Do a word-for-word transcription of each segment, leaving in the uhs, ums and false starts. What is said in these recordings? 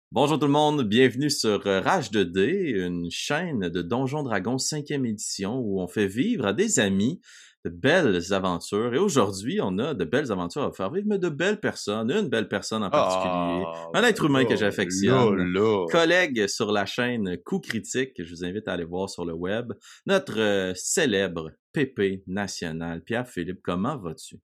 Bonjour tout le monde, bienvenue sur euh, Rage deux D, une chaîne de Donjons Dragons cinquième édition où on fait vivre à des amis de belles aventures. Et aujourd'hui, on a de belles aventures à faire vivre, mais de belles personnes, une belle personne en particulier, Ah, un être ben humain que là, j'affectionne, là, là. collègue sur la chaîne Coup Critique, que je vous invite à aller voir sur le web, notre euh, célèbre Pépé national. Pierre-Philippe, comment vas-tu?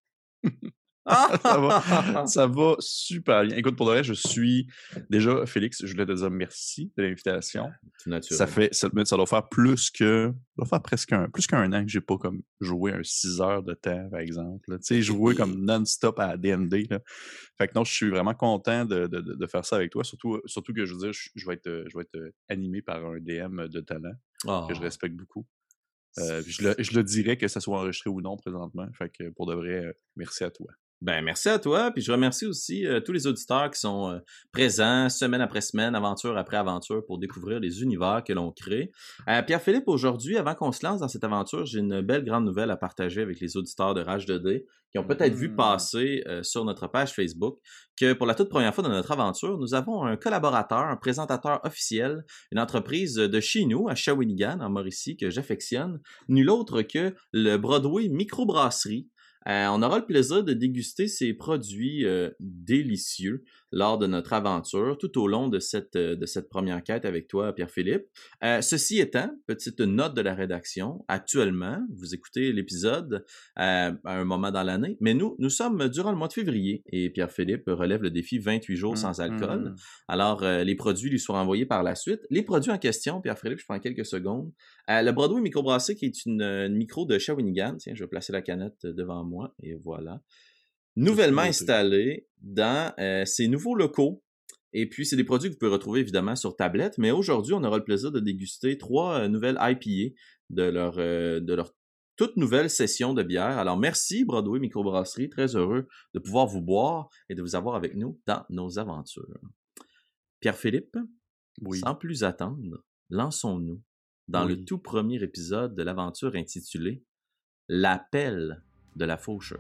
Ça va, ça va super bien. Écoute, pour de vrai, je suis déjà, Félix, je voulais te dire merci de l'invitation. Tout naturel. Ça fait, ça, ça doit faire plus que, ça doit faire presque un, plus qu'un an que j'ai pas comme joué un six heures de temps, par exemple. Tu sais, jouer comme non-stop à D and D, là. Fait que non, je suis vraiment content de, de, de faire ça avec toi, surtout, surtout que je veux dire, je, je vais être, je vais être animé par un D M de talent Oh. que je respecte beaucoup. Euh, je, le, je le dirais que ça soit enregistré ou non présentement. Fait que pour de vrai, euh, merci à toi. Ben, merci à toi, puis je remercie aussi euh, tous les auditeurs qui sont euh, présents semaine après semaine, aventure après aventure, pour découvrir les univers que l'on crée. Euh, Pierre-Philippe, aujourd'hui, avant qu'on se lance dans cette aventure, j'ai une belle grande nouvelle à partager avec les auditeurs de Rage deux D, qui ont peut-être mmh. vu passer euh, sur notre page Facebook, que pour la toute première fois dans notre aventure, nous avons un collaborateur, un présentateur officiel, une entreprise de chez nous, à Shawinigan, en Mauricie, que j'affectionne, nul autre que le Broadway Microbrasserie. Euh, on aura le plaisir de déguster ces produits euh, délicieux lors de notre aventure, tout au long de cette, euh, de cette première quête avec toi, Pierre-Philippe. Euh, ceci étant, petite note de la rédaction, actuellement, vous écoutez l'épisode euh, à un moment dans l'année, mais nous, nous sommes durant le mois de février et Pierre-Philippe relève le défi vingt-huit jours sans alcool. Mm-hmm. Alors, euh, les produits lui sont envoyés par la suite. Les produits en question, Pierre-Philippe, je prends quelques secondes. Euh, le Broadway Microbrasserie, qui est une, une micro de Shawinigan, tiens, je vais placer la canette devant moi, et voilà. Nouvellement installé dans euh, ces nouveaux locaux. Et puis, c'est des produits que vous pouvez retrouver évidemment sur tablette, mais aujourd'hui, on aura le plaisir de déguster trois euh, nouvelles I P A de leur, euh, de leur toute nouvelle session de bière. Alors, merci Broadway Microbrasserie, très heureux de pouvoir vous boire et de vous avoir avec nous dans nos aventures. Pierre-Philippe, oui. Sans plus attendre, lançons-nous dans oui. le tout premier épisode de l'aventure intitulée « L'appel de la faucheuse ».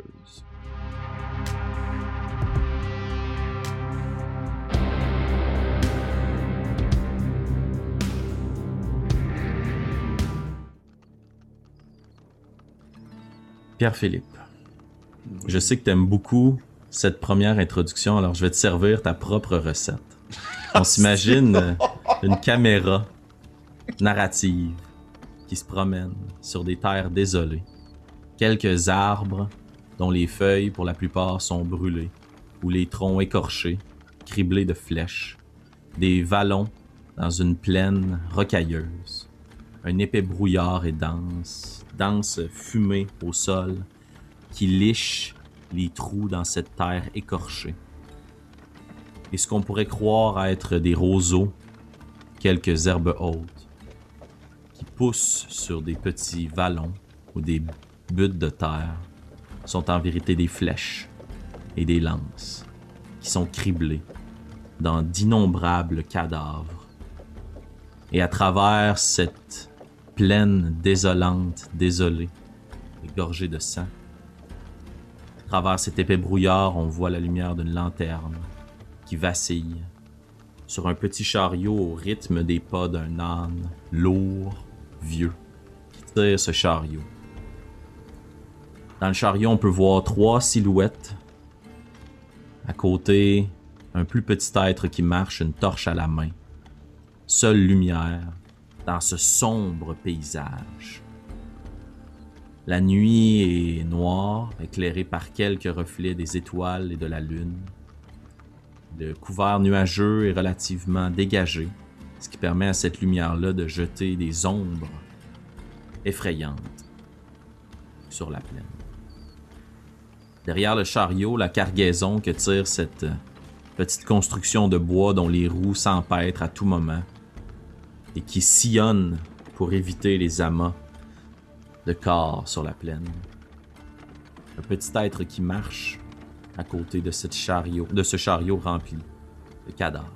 Pierre-Philippe, oui. je sais que tu aimes beaucoup cette première introduction, alors je vais te servir ta propre recette. On s'imagine une caméra narrative qui se promène sur des terres désolées. Quelques arbres dont les feuilles, pour la plupart, sont brûlées, ou les troncs écorchés, criblés de flèches. Des vallons dans une plaine rocailleuse. Un épais brouillard et dense, dense fumée au sol, qui liche les trous dans cette terre écorchée. Et ce qu'on pourrait croire être des roseaux, quelques herbes hautes, qui poussent sur des petits vallons ou des buttes de terre, sont en vérité des flèches et des lances qui sont criblées dans d'innombrables cadavres. Et à travers cette plaine désolante, désolée, égorgée de sang, à travers cet épais brouillard, on voit la lumière d'une lanterne qui vacille sur un petit chariot au rythme des pas d'un âne lourd, vieux, qui tire ce chariot. Dans le chariot, on peut voir trois silhouettes. À côté, un plus petit être qui marche, une torche à la main. Seule lumière dans ce sombre paysage. La nuit est noire, éclairée par quelques reflets des étoiles et de la lune. Le couvert nuageux est relativement dégagé, ce qui permet à cette lumière-là de jeter des ombres effrayantes sur la plaine. Derrière le chariot, la cargaison que tire cette petite construction de bois dont les roues s'empêtrent à tout moment et qui sillonne pour éviter les amas de corps sur la plaine. Un petit être qui marche à côté de, cette chariot, de ce chariot rempli de cadavres.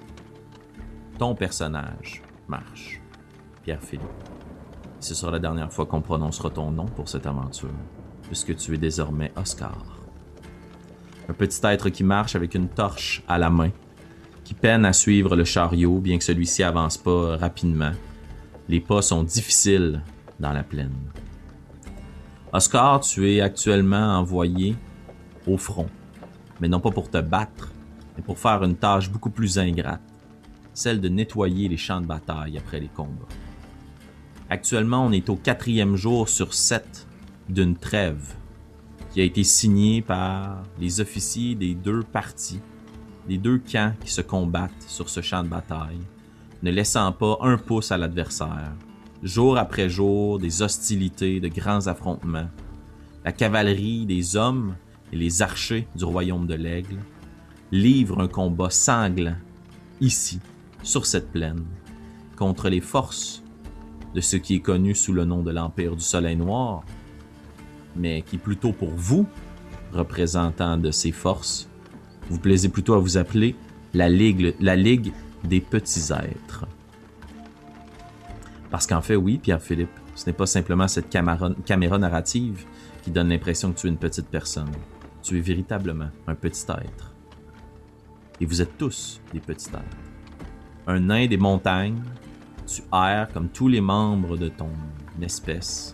Ton personnage marche, Pierre-Philippe. Ce sera la dernière fois qu'on prononcera ton nom pour cette aventure, puisque tu es désormais Oscar. Un petit être qui marche avec une torche à la main qui peine à suivre le chariot, bien que celui-ci avance pas rapidement. Les pas sont difficiles dans la plaine. Oscar, tu es actuellement envoyé au front, mais non pas pour te battre, mais pour faire une tâche beaucoup plus ingrate, celle de nettoyer les champs de bataille après les combats. Actuellement, on est au quatrième jour sur sept d'une trêve qui a été signée par les officiers des deux parties, des deux camps qui se combattent sur ce champ de bataille, ne laissant pas un pouce à l'adversaire. Jour après jour, des hostilités, de grands affrontements. La cavalerie des hommes et les archers du royaume de l'Aigle livrent un combat sanglant ici, sur cette plaine, contre les forces de ce qui est connu sous le nom de l'Empire du Soleil Noir, mais qui plutôt pour vous, représentants de ces forces, vous plaisez plutôt à vous appeler la Ligue, la Ligue des Petits Êtres. Parce qu'en fait, oui, Pierre-Philippe, ce n'est pas simplement cette caméra, caméra narrative qui donne l'impression que tu es une petite personne. Tu es véritablement un petit être. Et vous êtes tous des petits êtres. Un nain des montagnes, tu erres comme tous les membres de ton espèce,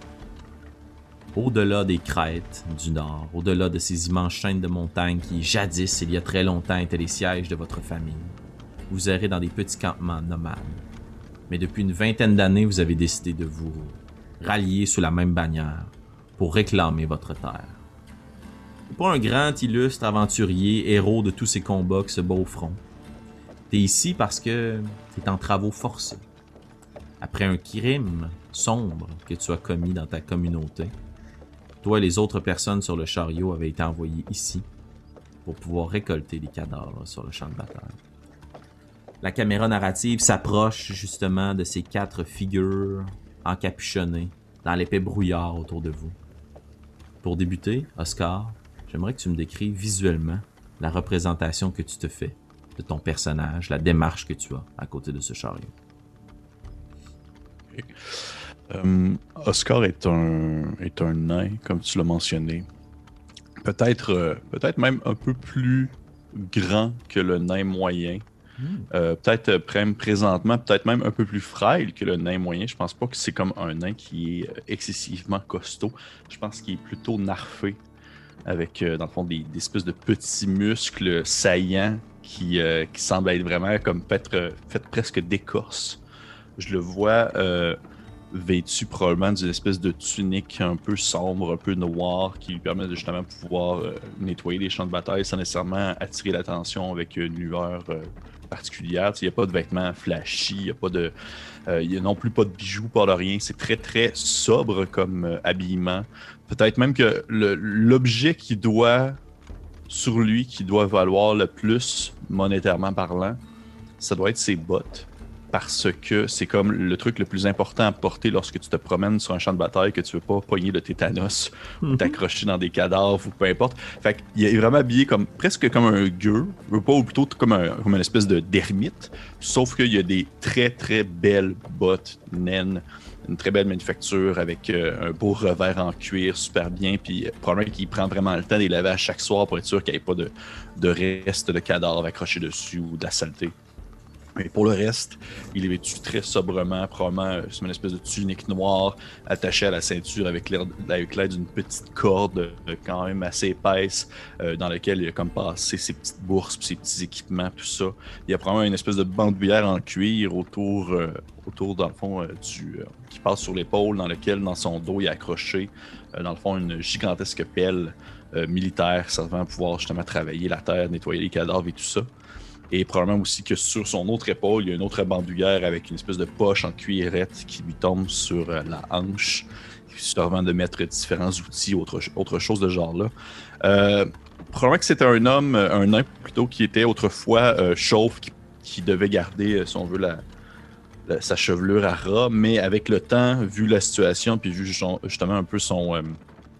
au-delà des crêtes du nord, au-delà de ces immenses chaînes de montagnes qui, jadis, il y a très longtemps, étaient les sièges de votre famille. Vous errez dans des petits campements nomades. Mais depuis une vingtaine d'années, vous avez décidé de vous rallier sous la même bannière pour réclamer votre terre. T'es pas un grand, illustre aventurier, héros de tous ces combats qui se bat au front. T'es ici parce que t'es en travaux forcés. Après un crime sombre que tu as commis dans ta communauté, toi et les autres personnes sur le chariot avaient été envoyés ici pour pouvoir récolter les cadavres sur le champ de bataille. La caméra narrative s'approche justement de ces quatre figures encapuchonnées dans l'épais brouillard autour de vous. Pour débuter, Oscar, j'aimerais que tu me décrives visuellement la représentation que tu te fais de ton personnage, la démarche que tu as à côté de ce chariot. Okay. Um, Oscar est un, est un nain, comme tu l'as mentionné. Peut-être, euh, peut-être même un peu plus grand que le nain moyen. Mm. Euh, peut-être même présentement, peut-être même un peu plus frêle que le nain moyen. Je pense pas que c'est comme un nain qui est excessivement costaud. Je pense qu'il est plutôt narfé, avec euh, dans le fond des, des espèces de petits muscles saillants qui, euh, qui semblent être vraiment comme peut-être euh, fait presque d'écorce. Je le vois euh, vêtu probablement d'une espèce de tunique un peu sombre, un peu noire, qui lui permet de justement pouvoir euh, nettoyer les champs de bataille sans nécessairement attirer l'attention avec une lueur euh, particulière. Il n'y a pas de vêtements flashy, il n'y a pas de, euh, y a non plus pas de bijoux, pas de rien. C'est très très sobre comme euh, habillement. Peut-être même que le, l'objet qui doit sur lui, qui doit valoir le plus monétairement parlant, ça doit être ses bottes. Parce que c'est comme le truc le plus important à porter lorsque tu te promènes sur un champ de bataille, que tu veux pas pogner le tétanos mm-hmm. ou t'accrocher dans des cadavres ou peu importe. Fait qu'il est vraiment habillé comme presque comme un gueux, ou pas, ou plutôt comme, un, comme une espèce de d'ermite, sauf qu'il y a des très très belles bottes naines, une très belle manufacture avec euh, un beau revers en cuir super bien, puis euh, probablement qu'il prend vraiment le temps de les laver à chaque soir pour être sûr qu'il n'y ait pas de, de restes de cadavres accrochés dessus ou de la saleté. Mais pour le reste, il est vêtu très sobrement, probablement c'est une espèce de tunique noire attachée à la ceinture avec l'aide, avec l'aide d'une petite corde euh, quand même assez épaisse euh, dans laquelle il a comme passé ses petites bourses, ses petits équipements, tout ça. Il y a probablement une espèce de bandoulière en cuir autour, euh, autour dans le fond, euh, du, euh, qui passe sur l'épaule, dans lequel, dans son dos, il a accroché, euh, dans le fond, une gigantesque pelle euh, militaire servant à pouvoir justement travailler la terre, nettoyer les cadavres et tout ça. Et probablement aussi que sur son autre épaule, il y a une autre bandoulière avec une espèce de poche en cuirette qui lui tombe sur euh, la hanche, servant de mettre différents outils, autre, autre chose de ce genre-là. Euh, probablement que c'était un homme, un nain plutôt, qui était autrefois euh, chauve, qui, qui devait garder, si on veut, la, la, sa chevelure à ras, mais avec le temps, vu la situation, puis vu justement un peu son... Euh,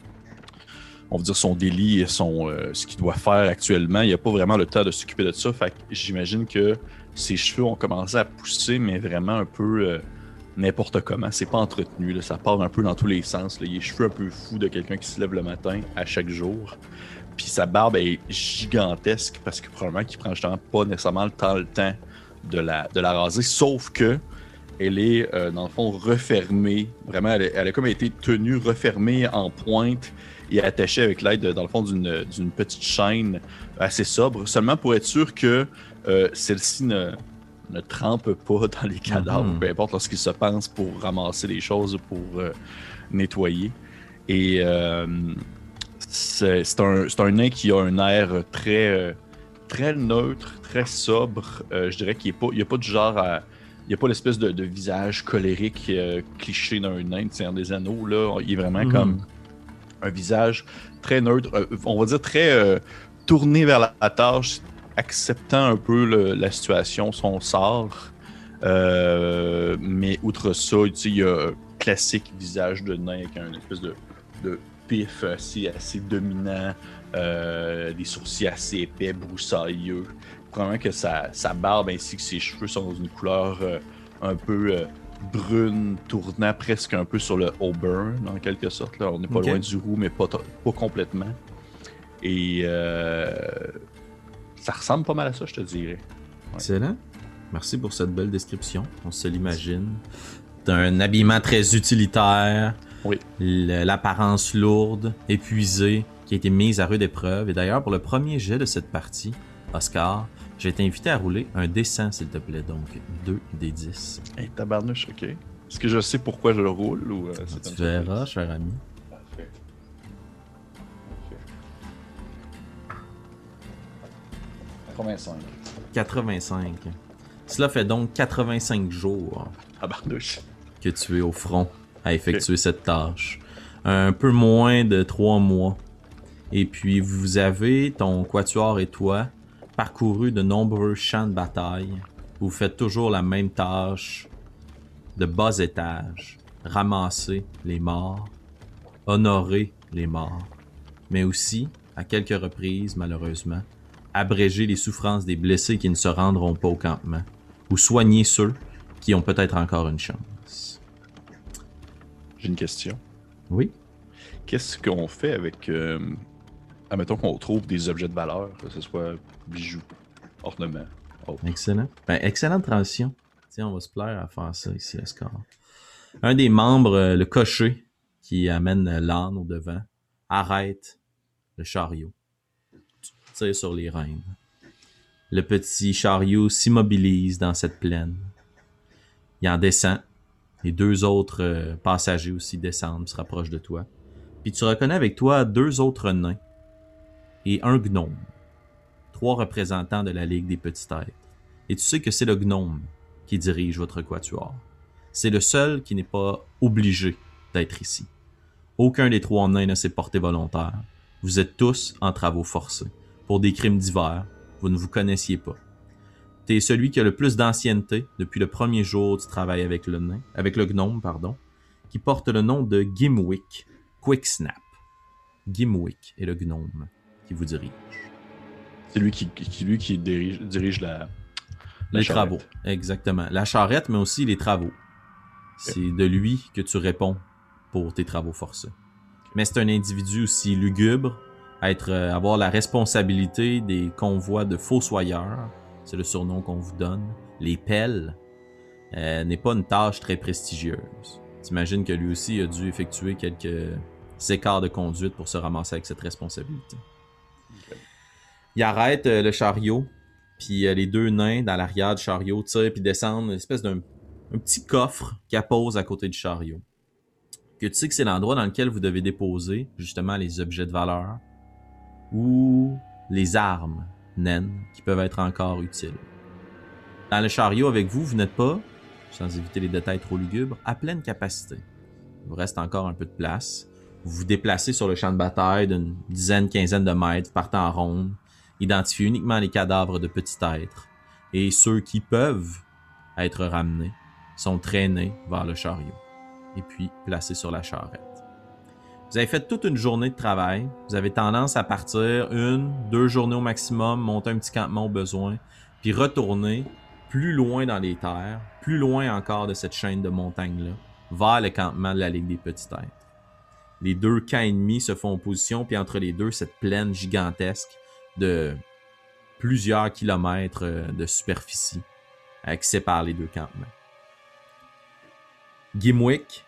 on va dire son délit et son, euh, ce qu'il doit faire actuellement, il n'a pas vraiment le temps de s'occuper de ça. Fait que j'imagine que ses cheveux ont commencé à pousser, mais vraiment un peu, euh, n'importe comment. C'est pas entretenu. Là. Ça part un peu dans tous les sens. Là. Il a les cheveux un peu fous de quelqu'un qui se lève le matin à chaque jour. Puis sa barbe est gigantesque parce que probablement qu'il prend justement pas nécessairement le temps, le temps de, la, de la raser. Sauf que elle est, euh, dans le fond, refermée. Vraiment, elle, elle a comme été tenue, refermée en pointe et attachée avec l'aide, dans le fond, d'une, d'une petite chaîne assez sobre. Seulement pour être sûr que euh, celle-ci ne... ne trempe pas dans les cadavres, mm-hmm. peu importe lorsqu'il se pense pour ramasser les choses, pour euh, nettoyer. Et euh, c'est, c'est, un, c'est un nain qui a un air très, euh, très neutre, très sobre. Euh, je dirais qu'il n'y a, a pas du genre à... Il n'y a pas l'espèce de, de visage colérique euh, cliché d'un nain de Seigneur des Anneaux. Là. Il est vraiment mm-hmm. comme un visage très neutre, euh, on va dire très euh, tourné vers la, la tâche, acceptant un peu le, la situation, son sort. Euh, mais outre ça, il y a un classique visage de nain avec un espèce de, de pif assez, assez dominant, euh, des sourcils assez épais, broussailleux. Probablement que sa, sa barbe ainsi que ses cheveux sont dans une couleur euh, un peu euh, brune, tournant presque un peu sur le auburn, en quelque sorte. Là. On n'est pas okay. loin du roux, mais pas, pas complètement. Et... Euh, ça ressemble pas mal à ça, je te dirais. Ouais. Excellent. Merci pour cette belle description. On se l'imagine. T'as un habillement très utilitaire. Oui. L'apparence lourde, épuisée, qui a été mise à rude épreuve. Et d'ailleurs, pour le premier jet de cette partie, Oscar, j'ai été invité à rouler un dé cent, s'il te plaît. Donc, deux des dix. Hey, tabarnouche, ok. Est-ce que je sais pourquoi je le roule ou euh, c'est tu verras, cher ami. Parfait. quatre-vingt-cinq. quatre-vingt-cinq. Cela fait donc quatre-vingt-cinq jours Tabarnouche. que tu es au front à effectuer okay. cette tâche. Un peu moins de trois mois. Et puis, vous avez, ton quatuor et toi, parcouru de nombreux champs de bataille. Vous faites toujours la même tâche de bas étage. Ramasser les morts, honorer les morts, mais aussi, à quelques reprises, malheureusement, abréger les souffrances des blessés qui ne se rendront pas au campement, ou soigner ceux qui ont peut-être encore une chance. J'ai une question. Oui? Qu'est-ce qu'on fait avec... Euh, admettons qu'on trouve des objets de valeur, que ce soit bijoux, ornements, autres. Excellent. Ben, excellente transition. Tiens, on va se plaire à faire ça ici, Oscar. Un des membres, euh, le cocher, qui amène l'âne au devant, arrête le chariot. Tire sur les rênes. Le petit chariot s'immobilise dans cette plaine. Il en descend. Les deux autres euh, passagers aussi descendent, se rapprochent de toi. Puis tu reconnais avec toi deux autres nains et un gnome. Trois représentants de la Ligue des Petits Êtres. Et tu sais que c'est le gnome qui dirige votre quatuor. C'est le seul qui n'est pas obligé d'être ici. Aucun des trois nains ne s'est porté volontaire. Vous êtes tous en travaux forcés. Pour des crimes divers, vous ne vous connaissiez pas. T'es celui qui a le plus d'ancienneté depuis le premier jour du travail avec le nain, avec le gnome, pardon, qui porte le nom de Gimwick Quicksnap. Gimwick est le gnome qui vous dirige. C'est lui qui, qui, lui qui dirige, dirige la, la les charrette. Travaux, exactement. La charrette, mais aussi les travaux. C'est okay. de lui que tu réponds pour tes travaux forcés. Mais c'est un individu aussi lugubre, à être, euh, avoir la responsabilité des convois de fossoyeurs, c'est le surnom qu'on vous donne. Les pelles euh, n'est pas une tâche très prestigieuse. T'imagines que lui aussi a dû effectuer quelques écarts de conduite pour se ramasser avec cette responsabilité. Okay. Il arrête euh, le chariot, puis euh, les deux nains dans l'arrière du chariot tirent puis descendent une espèce d'un un petit coffre qui appose à côté du chariot. Que tu sais que c'est l'endroit dans lequel vous devez déposer justement les objets de valeur ou les armes naines qui peuvent être encore utiles. Dans le chariot avec vous, vous n'êtes pas, sans éviter les détails trop lugubres, à pleine capacité. Il vous reste encore un peu de place. Vous vous déplacez sur le champ de bataille d'une dizaine, quinzaine de mètres, partant en ronde, identifiez uniquement les cadavres de petits êtres, et ceux qui peuvent être ramenés sont traînés vers le chariot, et puis placés sur la charrette. Vous avez fait toute une journée de travail. Vous avez tendance à partir une, deux journées au maximum, monter un petit campement au besoin, puis retourner plus loin dans les terres, plus loin encore de cette chaîne de montagnes-là, vers le campement de la Ligue des Petits Êtres. Les deux camps ennemis se font opposition, puis entre les deux, cette plaine gigantesque de plusieurs kilomètres de superficie euh, qui sépare les deux campements. Gimwick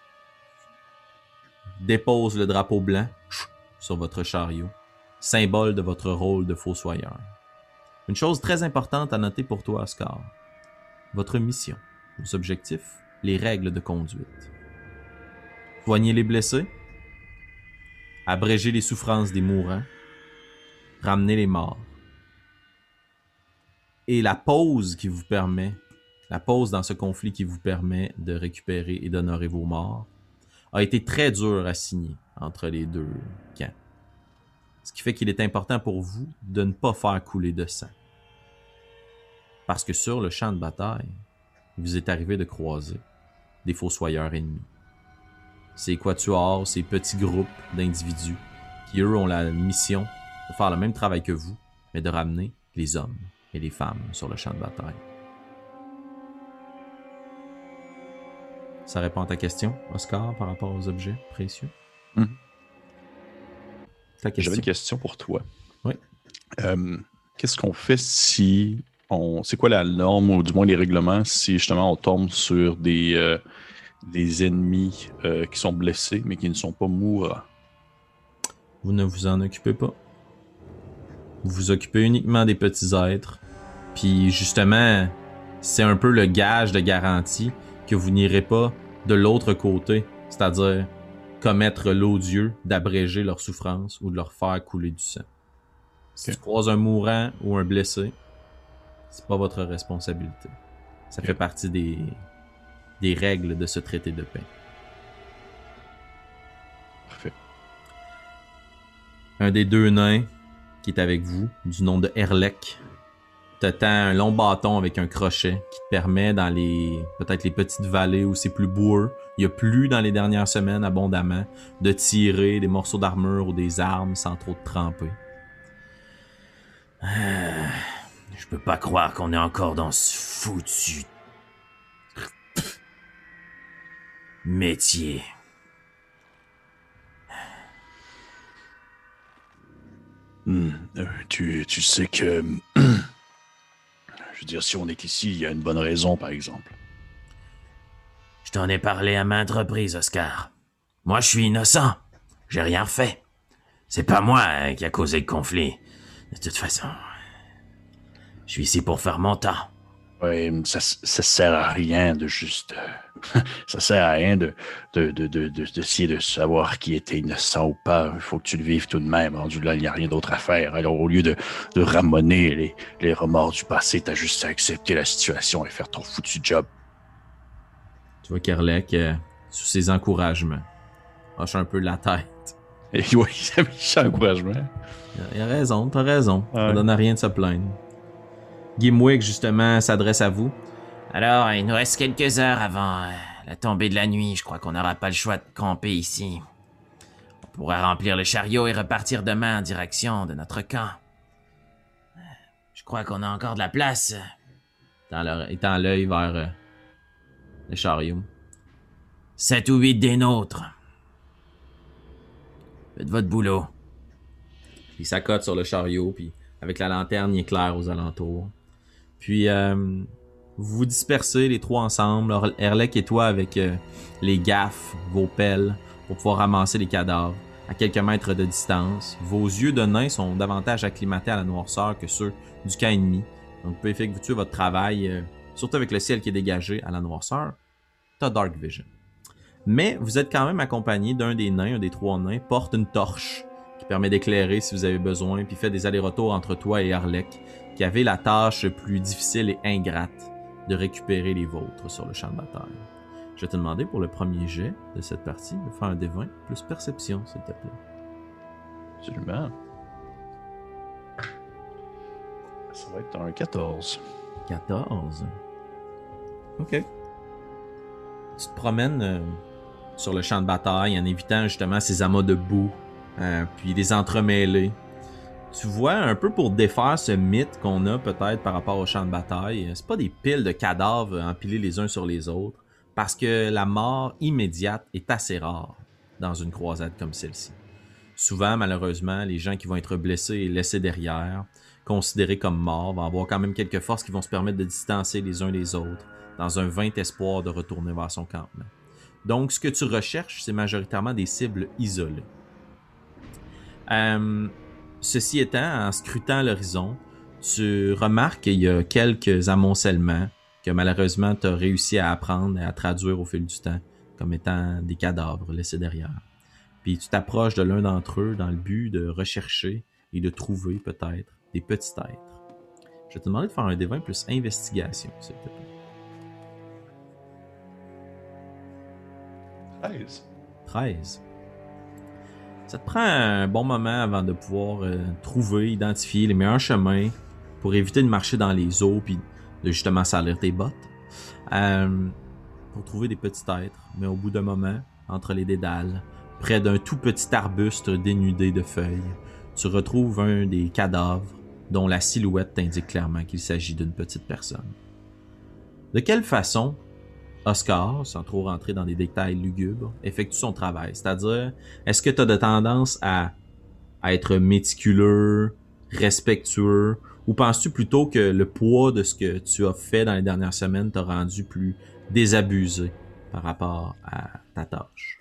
dépose le drapeau blanc sur votre chariot, symbole de votre rôle de fossoyeur. Une chose très importante à noter pour toi, Oscar. Votre mission, vos objectifs, les règles de conduite. Soigner les blessés, abréger les souffrances des mourants, ramener les morts. Et la pause qui vous permet, la pause dans ce conflit qui vous permet de récupérer et d'honorer vos morts, a été très dur à signer entre les deux camps. Ce qui fait qu'il est important pour vous de ne pas faire couler de sang. Parce que sur le champ de bataille, il vous est arrivé de croiser des fossoyeurs ennemis. Ces quatuors, ces petits groupes d'individus qui, eux, ont la mission de faire le même travail que vous, mais de ramener les hommes et les femmes sur le champ de bataille. Ça répond à ta question, Oscar, par rapport aux objets précieux? Mmh. Ta question. J'avais une question pour toi. Oui. Euh, qu'est-ce qu'on fait si on... C'est quoi la norme, ou du moins les règlements, si justement on tombe sur des, euh, des ennemis euh, qui sont blessés, mais qui ne sont pas mourants? Vous ne vous en occupez pas. Vous vous occupez uniquement des petits êtres. Puis justement, c'est un peu le gage de garantie que vous n'irez pas de l'autre côté, c'est-à-dire commettre l'odieux d'abréger leur souffrance ou de leur faire couler du sang. Si Okay. tu croises un mourant ou un blessé, c'est pas votre responsabilité. Ça Okay. fait partie des, des règles de ce traité de paix. Parfait. Un des deux nains qui est avec vous, du nom de Erlek, te tend un long bâton avec un crochet qui te permet dans les peut-être les petites vallées où c'est plus boueux, il y a plu dans les dernières semaines abondamment, de tirer des morceaux d'armure ou des armes sans trop te tremper. Euh, je peux pas croire qu'on est encore dans ce foutu métier. Hmm, euh, tu, tu sais que... Je veux dire, si on est ici, il y a une bonne raison, par exemple. Je t'en ai parlé à maintes reprises, Oscar. Moi, je suis innocent. J'ai rien fait. C'est pas moi hein, qui a causé le conflit. De toute façon, je suis ici pour faire mon temps. Ouais, ça, ça sert à rien de juste... euh, ça sert à rien de, de, de, de, de, d'essayer de savoir qui était innocent ou pas. Il faut que tu le vives tout de même. Rendu là, il n'y a rien d'autre à faire. Alors, au lieu de, de ramonner les, les remords du passé, t'as juste à accepter la situation et faire ton foutu job. Tu vois qu'Erlek, euh, sous ses encouragements, hoche un peu la tête. Et oui, ça me fait encouragement. Il a, il a raison, t'as raison. Ouais. Ça donne à rien de se plaindre. Gimwick, justement, s'adresse à vous. Alors, il nous reste quelques heures avant euh, la tombée de la nuit. Je crois qu'on n'aura pas le choix de camper ici. On pourra remplir le chariot et repartir demain en direction de notre camp. Je crois qu'on a encore de la place. Dans leur, il tend l'œil vers euh, le chariot. Sept ou huit des nôtres. Faites votre boulot. Il s'accote sur le chariot, puis avec la lanterne, il éclaire aux alentours. Puis, euh, vous vous dispersez les trois ensemble, Erlek et toi avec euh, les gaffes, vos pelles, pour pouvoir ramasser les cadavres à quelques mètres de distance. Vos yeux de nain sont davantage acclimatés à la noirceur que ceux du camp ennemi. Donc, vous pouvez effectuer votre travail, euh, surtout avec le ciel qui est dégagé à la noirceur. T'as Dark Vision. Mais vous êtes quand même accompagné d'un des nains, un des trois nains, porte une torche qui permet d'éclairer si vous avez besoin, puis fait des allers-retours entre toi et Erlek, qui avait la tâche plus difficile et ingrate de récupérer les vôtres sur le champ de bataille. Je vais te demander pour le premier jet de cette partie de faire un D vingt plus perception, s'il te plaît. Absolument. Ça va être un quatorze. quatorze. OK. Tu te promènes euh, sur le champ de bataille en évitant justement ces amas de boue, euh, puis les entremêlés. tu vois, un peu pour défaire ce mythe qu'on a peut-être par rapport au champ de bataille, c'est pas des piles de cadavres empilés les uns sur les autres, parce que la mort immédiate est assez rare dans une croisade comme celle-ci. Souvent, malheureusement, les gens qui vont être blessés et laissés derrière, considérés comme morts, vont avoir quand même quelques forces qui vont se permettre de distancer les uns les autres dans un vain espoir de retourner vers son campement. Donc, ce que tu recherches, c'est majoritairement des cibles isolées. Euh, ceci étant, en scrutant l'horizon, tu remarques qu'il y a quelques amoncellements que malheureusement tu as réussi à apprendre et à traduire au fil du temps comme étant des cadavres laissés derrière. Puis tu t'approches de l'un d'entre eux dans le but de rechercher et de trouver peut-être des petits êtres. Je vais te demander de faire un D vingt plus investigation, s'il te plaît. treize. treize. Ça te prend un bon moment avant de pouvoir euh, trouver, identifier les meilleurs chemins pour éviter de marcher dans les eaux puis de justement salir tes bottes. Euh, pour trouver des petits êtres. Mais au bout d'un moment, entre les dédales, près d'un tout petit arbuste dénudé de feuilles, tu retrouves un des cadavres dont la silhouette t'indique clairement qu'il s'agit d'une petite personne. De quelle façon Oscar, sans trop rentrer dans des détails lugubres, effectue son travail? C'est-à-dire, est-ce que tu as de tendance à, à être méticuleux, respectueux, ou penses-tu plutôt que le poids de ce que tu as fait dans les dernières semaines t'a rendu plus désabusé par rapport à ta tâche?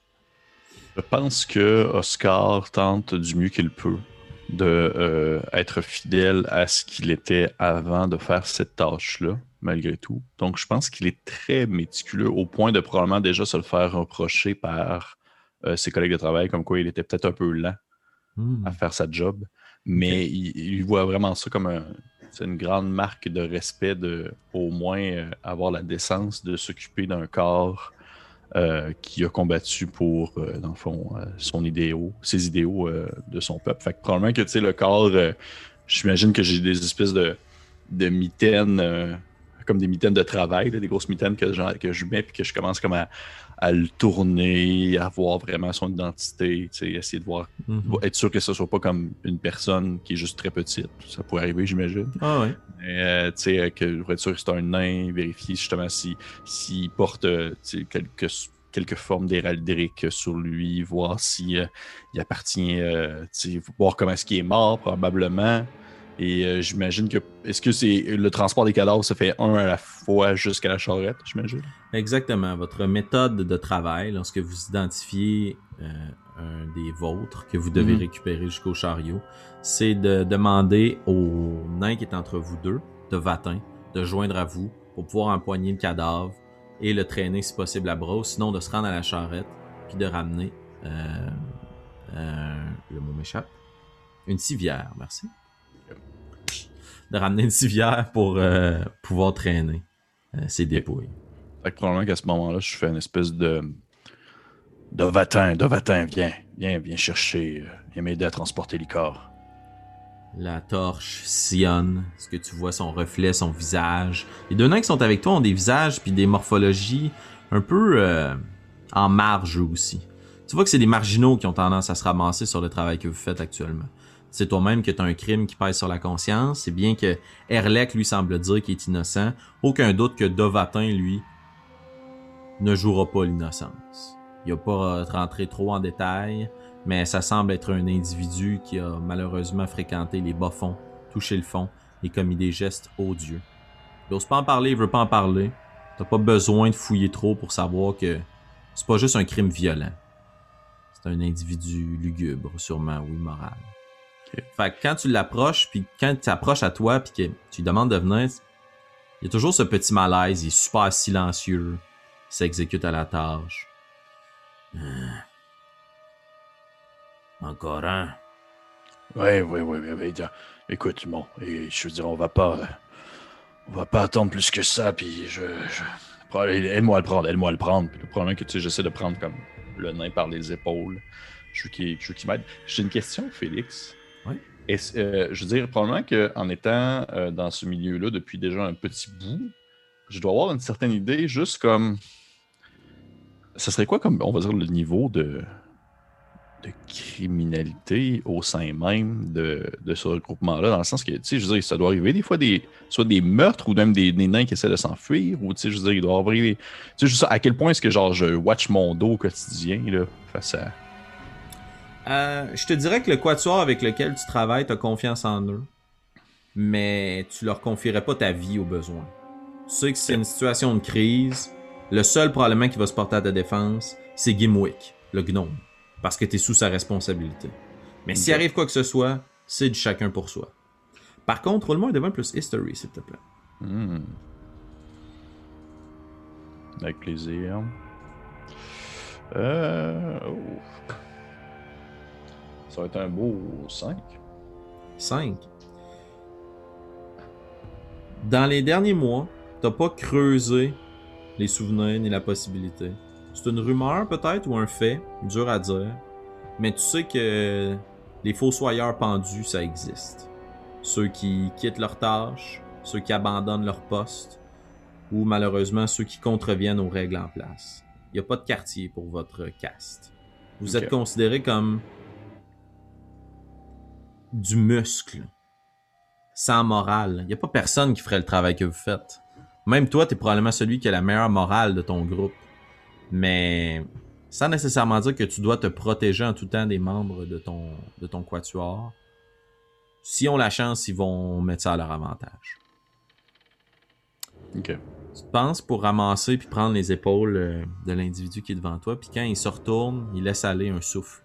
Je pense que Oscar tente du mieux qu'il peut de euh, être fidèle à ce qu'il était avant de faire cette tâche-là, malgré tout. Donc, je pense qu'il est très méticuleux au point de probablement déjà se le faire reprocher par euh, ses collègues de travail, comme quoi il était peut-être un peu lent Hmm. à faire sa job. Mais okay. il, il voit vraiment ça comme un, c'est une grande marque de respect de au moins euh, avoir la décence de s'occuper d'un corps Euh, qui a combattu pour, euh, dans le fond, euh, son idéal, ses idéaux euh, de son peuple. Fait que probablement que, tu sais, le corps, euh, j'imagine que j'ai des espèces de, de mitaines, euh, comme des mitaines de travail, là, des grosses mitaines que, genre, que je mets puis que je commence comme à, à le tourner, à voir vraiment son identité, tu sais, essayer de voir, Mm-hmm. être sûr que ce soit pas comme une personne qui est juste très petite. Ça pourrait arriver, j'imagine. Ah ouais. Mais, euh, tu sais, que pour être sûr que c'est un nain, vérifier justement s'il si, si porte euh, quelques, quelques formes héraldiques sur lui, voir s'il euh, il appartient, euh, voir comment est-ce qu'il est mort, probablement. Et euh, j'imagine que, est-ce que c'est le transport des cadavres se fait un à la fois jusqu'à la charrette, j'imagine? Exactement. Votre méthode de travail, lorsque vous identifiez euh, un des vôtres que vous devez mm-hmm. récupérer jusqu'au chariot, c'est de demander au nain qui est entre vous deux, de Vatin, de joindre à vous pour pouvoir empoigner le cadavre et le traîner si possible à bras, sinon de se rendre à la charrette puis de ramener, euh, euh, le mot m'échappe, une civière, merci. De ramener une civière pour euh, pouvoir traîner euh, ses dépouilles. Fait que probablement qu'à ce moment-là, je fais une espèce de de Vatin, de Vatin, viens, viens, viens chercher, viens m'aider à transporter les corps. La torche sillonne, ce que tu vois, son reflet, son visage. Les deux nains qui sont avec toi ont des visages puis des morphologies un peu euh, en marge aussi. Tu vois que c'est des marginaux qui ont tendance à se ramasser sur le travail que vous faites actuellement. C'est toi-même que tu as un crime qui pèse sur la conscience. C'est bien que Erlec, lui, semble dire qu'il est innocent. Aucun doute que Dovatin, lui, ne jouera pas l'innocence. Il n'a pas rentré trop en détail, mais ça semble être un individu qui a malheureusement fréquenté les bas-fonds, touché le fond et commis des gestes odieux. Il n'ose pas en parler, il veut pas en parler. T'as pas besoin de fouiller trop pour savoir que c'est pas juste un crime violent. C'est un individu lugubre, sûrement, oui, moral. Okay. Fait que quand tu l'approches, puis quand tu approches à toi, puis que tu lui demandes de venir, il y a toujours ce petit malaise, il est super silencieux, il s'exécute à la tâche. Euh... Encore un? Oui, oui, oui, oui, oui. Écoute, bon, je veux dire, on va pas... On va pas attendre plus que ça, puis je... je... Aide-moi à le prendre, aide-moi à le prendre. Puis le problème que tu sais, j'essaie de prendre comme le nain par les épaules. Je veux qu'il, je veux qu'il m'aide. J'ai une question, Félix. Oui. Est-ce, euh, je veux dire, probablement qu'en étant euh, dans ce milieu-là depuis déjà un petit bout, je dois avoir une certaine idée, juste comme... Ça serait quoi comme, on va dire, le niveau de... de criminalité au sein même de, de ce regroupement-là, dans le sens que, tu sais, je veux dire, ça doit arriver des fois des, soit des meurtres ou même des, des nains qui essaient de s'enfuir, ou, tu sais, je veux dire, il doit arriver, tu sais, juste à quel point est-ce que, genre, je watch mon dos au quotidien, là, face à... Euh, je te dirais que le quatuor avec lequel tu travailles, t'as confiance en eux, mais tu leur confierais pas ta vie au besoin. Tu sais que c'est une situation de crise, le seul probablement qui va se porter à ta défense, c'est Gimwick, le gnome, parce que t'es sous sa responsabilité. Mais okay. S'il arrive quoi que ce soit, c'est du chacun pour soi. Par contre, roule-moi un devin plus history, s'il te plaît. Mmh. Avec plaisir. Euh... Oh. Ça va être un beau cinq. cinq. Dans les derniers mois, t'as pas creusé les souvenirs ni la possibilité. C'est une rumeur peut-être ou un fait, dur à dire, mais tu sais que les fossoyeurs pendus, ça existe. Ceux qui quittent leur tâche, ceux qui abandonnent leur poste, ou malheureusement ceux qui contreviennent aux règles en place. Il n'y a pas de quartier pour votre caste. Vous okay. êtes considéré comme du muscle, sans morale. Il n'y a pas personne qui ferait le travail que vous faites. Même toi, tu es probablement celui qui a la meilleure morale de ton groupe. Mais sans nécessairement dire que tu dois te protéger en tout temps des membres de ton, de ton quatuor. Si on la chance, ils vont mettre ça à leur avantage. Ok. Tu te penses pour ramasser puis prendre les épaules de l'individu qui est devant toi, puis quand il se retourne, il laisse aller un souffle.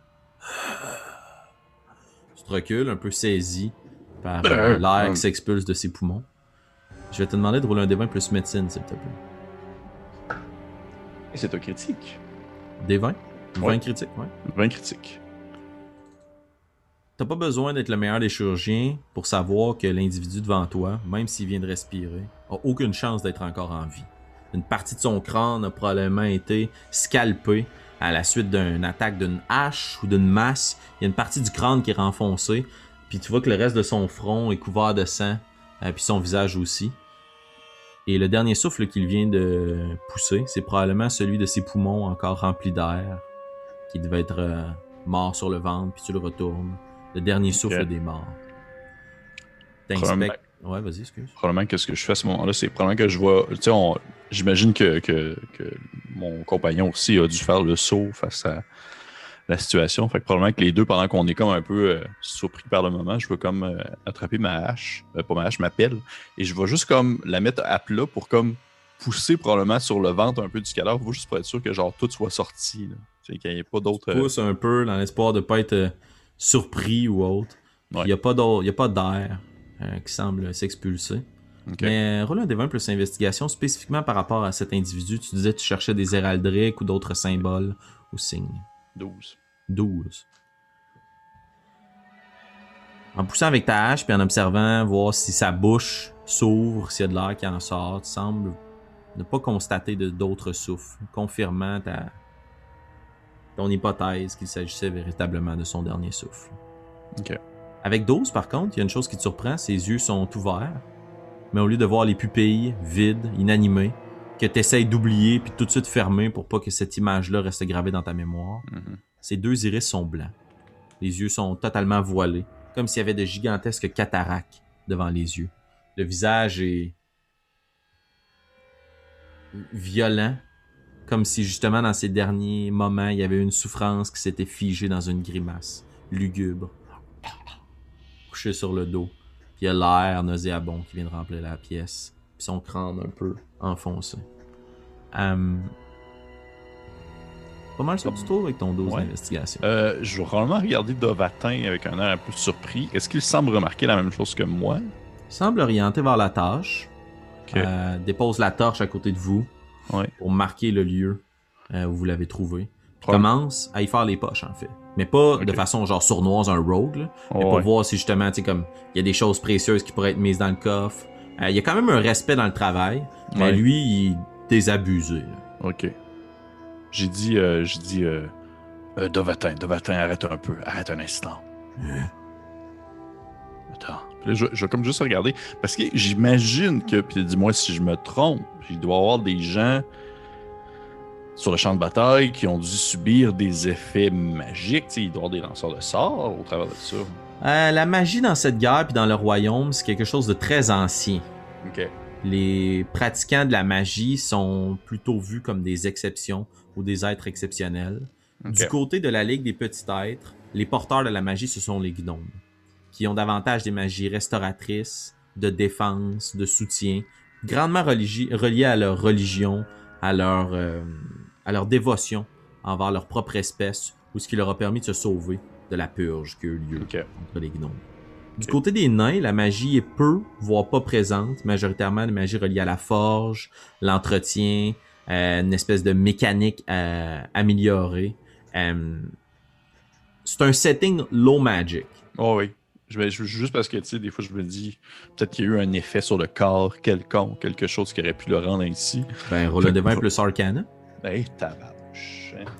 Tu te recules, un peu saisi par l'air qui s'expulse de ses poumons. Je vais te demander de rouler un D vingt plus médecine, s'il te plaît. Et c'est un critique. D vingt? vingt ouais. critique, ouais. vingt critique. T'as pas besoin d'être le meilleur des chirurgiens pour savoir que l'individu devant toi, même s'il vient de respirer, a aucune chance d'être encore en vie. Une partie de son crâne a probablement été scalpée à la suite d'une attaque d'une hache ou d'une masse. Il y a une partie du crâne qui est renfoncée, puis tu vois que le reste de son front est couvert de sang, euh, puis son visage aussi. Et le dernier souffle qu'il vient de pousser, c'est probablement celui de ses poumons encore remplis d'air, qui devait être euh, mort sur le ventre, puis tu le retournes. Le dernier souffle okay. des morts. T'inspectes. Ouais, vas-y, excuse. Probablement que ce que je fais à ce moment-là, c'est probablement que je vois. Tu sais, on... j'imagine que, que, que mon compagnon aussi a dû faire le saut face à la situation. Fait que probablement que les deux, pendant qu'on est comme un peu euh, surpris par le moment, je vais comme euh, attraper ma hache, euh, pas ma hache, ma pelle, et je vais juste comme la mettre à plat pour comme pousser probablement sur le ventre un peu du cadavre, juste pour être sûr que genre tout soit sorti. Là. Tu sais, qu'il n'y ait pas d'autres. Tu pousses un peu dans l'espoir de ne pas être euh, surpris ou autre. Il n'y a pas d'air euh, qui semble s'expulser. Okay. Mais roule un D vingt plus investigation spécifiquement par rapport à cet individu. Tu disais que tu cherchais des héraldriques ou d'autres symboles ou signes. douze. douze. En poussant avec ta hache puis en observant, voir si sa bouche s'ouvre, s'il y a de l'air qui en sort, tu sembles ne pas constater d'autres souffles, confirmant ta, ton hypothèse qu'il s'agissait véritablement de son dernier souffle. OK. Avec douze, par contre, il y a une chose qui te surprend, ses yeux sont ouverts, mais au lieu de voir les pupilles vides, inanimées, que tu essaies d'oublier puis tout de suite fermer pour pas que cette image-là reste gravée dans ta mémoire, mm-hmm. Ces deux iris sont blancs. Les yeux sont totalement voilés, comme s'il y avait de gigantesques cataractes devant les yeux. Le visage est violent, comme si justement dans ces derniers moments, il y avait une souffrance qui s'était figée dans une grimace lugubre. Couché sur le dos, puis il y a l'air nauséabond qui vient de remplir la pièce, puis son crâne un peu enfoncé. Um, pas mal sur du tour avec ton douze ouais. d'investigation. Euh, je vais probablement regarder Dovatin avec un air un peu surpris. Est-ce qu'il semble remarquer la même chose que moi? Il semble orienté vers la tâche. Okay. Euh, dépose la torche à côté de vous ouais. pour marquer le lieu euh, où vous l'avez trouvé. Commence à y faire les poches, en fait. Mais pas okay. de façon genre sournoise, un rogue, là, mais oh, pour ouais. voir si justement, tu sais, comme, il y a des choses précieuses qui pourraient être mises dans le coffre. Il euh, y a quand même un respect dans le travail, mais ouais. lui, il est désabusé. Là. OK. J'ai dit, euh, j'ai dit, euh, euh, Dovatin, Dovatin, arrête un peu, arrête un instant. Mmh. Attends. Là, je, je vais comme juste regarder, parce que j'imagine que, puis dis-moi si je me trompe, il doit y avoir des gens... sur le champ de bataille qui ont dû subir des effets magiques. T'sais, il doit y avoir des lanceurs de sorts au travers de ça. Euh, la magie dans cette guerre puis dans le royaume, c'est quelque chose de très ancien. OK. Les pratiquants de la magie sont plutôt vus comme des exceptions ou des êtres exceptionnels. OK. Du côté de la Ligue des petits êtres, les porteurs de la magie, ce sont les gnomes, qui ont davantage des magies restauratrices, de défense, de soutien, grandement religi- reliées à leur religion, à leur, euh, à leur dévotion envers leur propre espèce, ou ce qui leur a permis de se sauver de la purge qui a eu lieu OK. contre les gnomes. Du Ok. côté des nains, la magie est peu, voire pas présente, majoritairement des magies reliées à la forge, l'entretien, euh, une espèce de mécanique euh, améliorée. Euh, c'est un setting low magic. Oh oui. Je vais, je- juste parce que, tu sais, des fois, je me dis, peut-être qu'il y a eu un effet sur le corps quelconque, quelque chose qui aurait pu le rendre ainsi. Ben, roll de vingt plus Arcana. Hey, tabarnouche. Hein.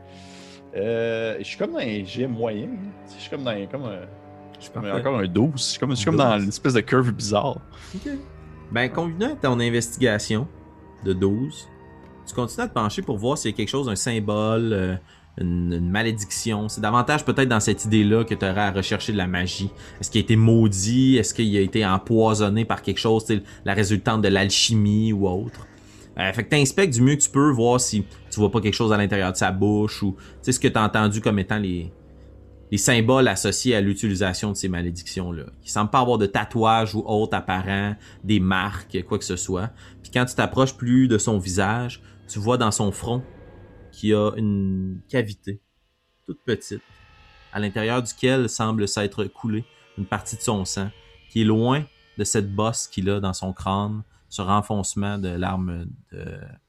Euh, je suis comme dans un G moyen. hein. Je suis comme dans comme un, Je suis comme parfait. encore un douze. Je suis comme, je suis comme dans une espèce de curve bizarre. Ok. Ben, combinant avec ton investigation de douze, tu continues à te pencher pour voir s'il y a quelque chose, un symbole, euh, une, une malédiction. C'est davantage peut-être dans cette idée-là que tu aurais à rechercher de la magie. Est-ce qu'il a été maudit? Est-ce qu'il a été empoisonné par quelque chose, tu sais, la résultante de l'alchimie ou autre? Euh, fait que t'inspectes du mieux que tu peux, voir si tu vois pas quelque chose à l'intérieur de sa bouche ou tu sais ce que t'as entendu comme étant les, les symboles associés à l'utilisation de ces malédictions-là. Il semble pas avoir de tatouages ou autres apparents, des marques, quoi que ce soit. Puis quand tu t'approches plus de son visage, tu vois dans son front qu'il y a une cavité, toute petite, à l'intérieur duquel semble s'être coulée une partie de son sang, qui est loin de cette bosse qu'il a dans son crâne, ce renfoncement de l'arme de,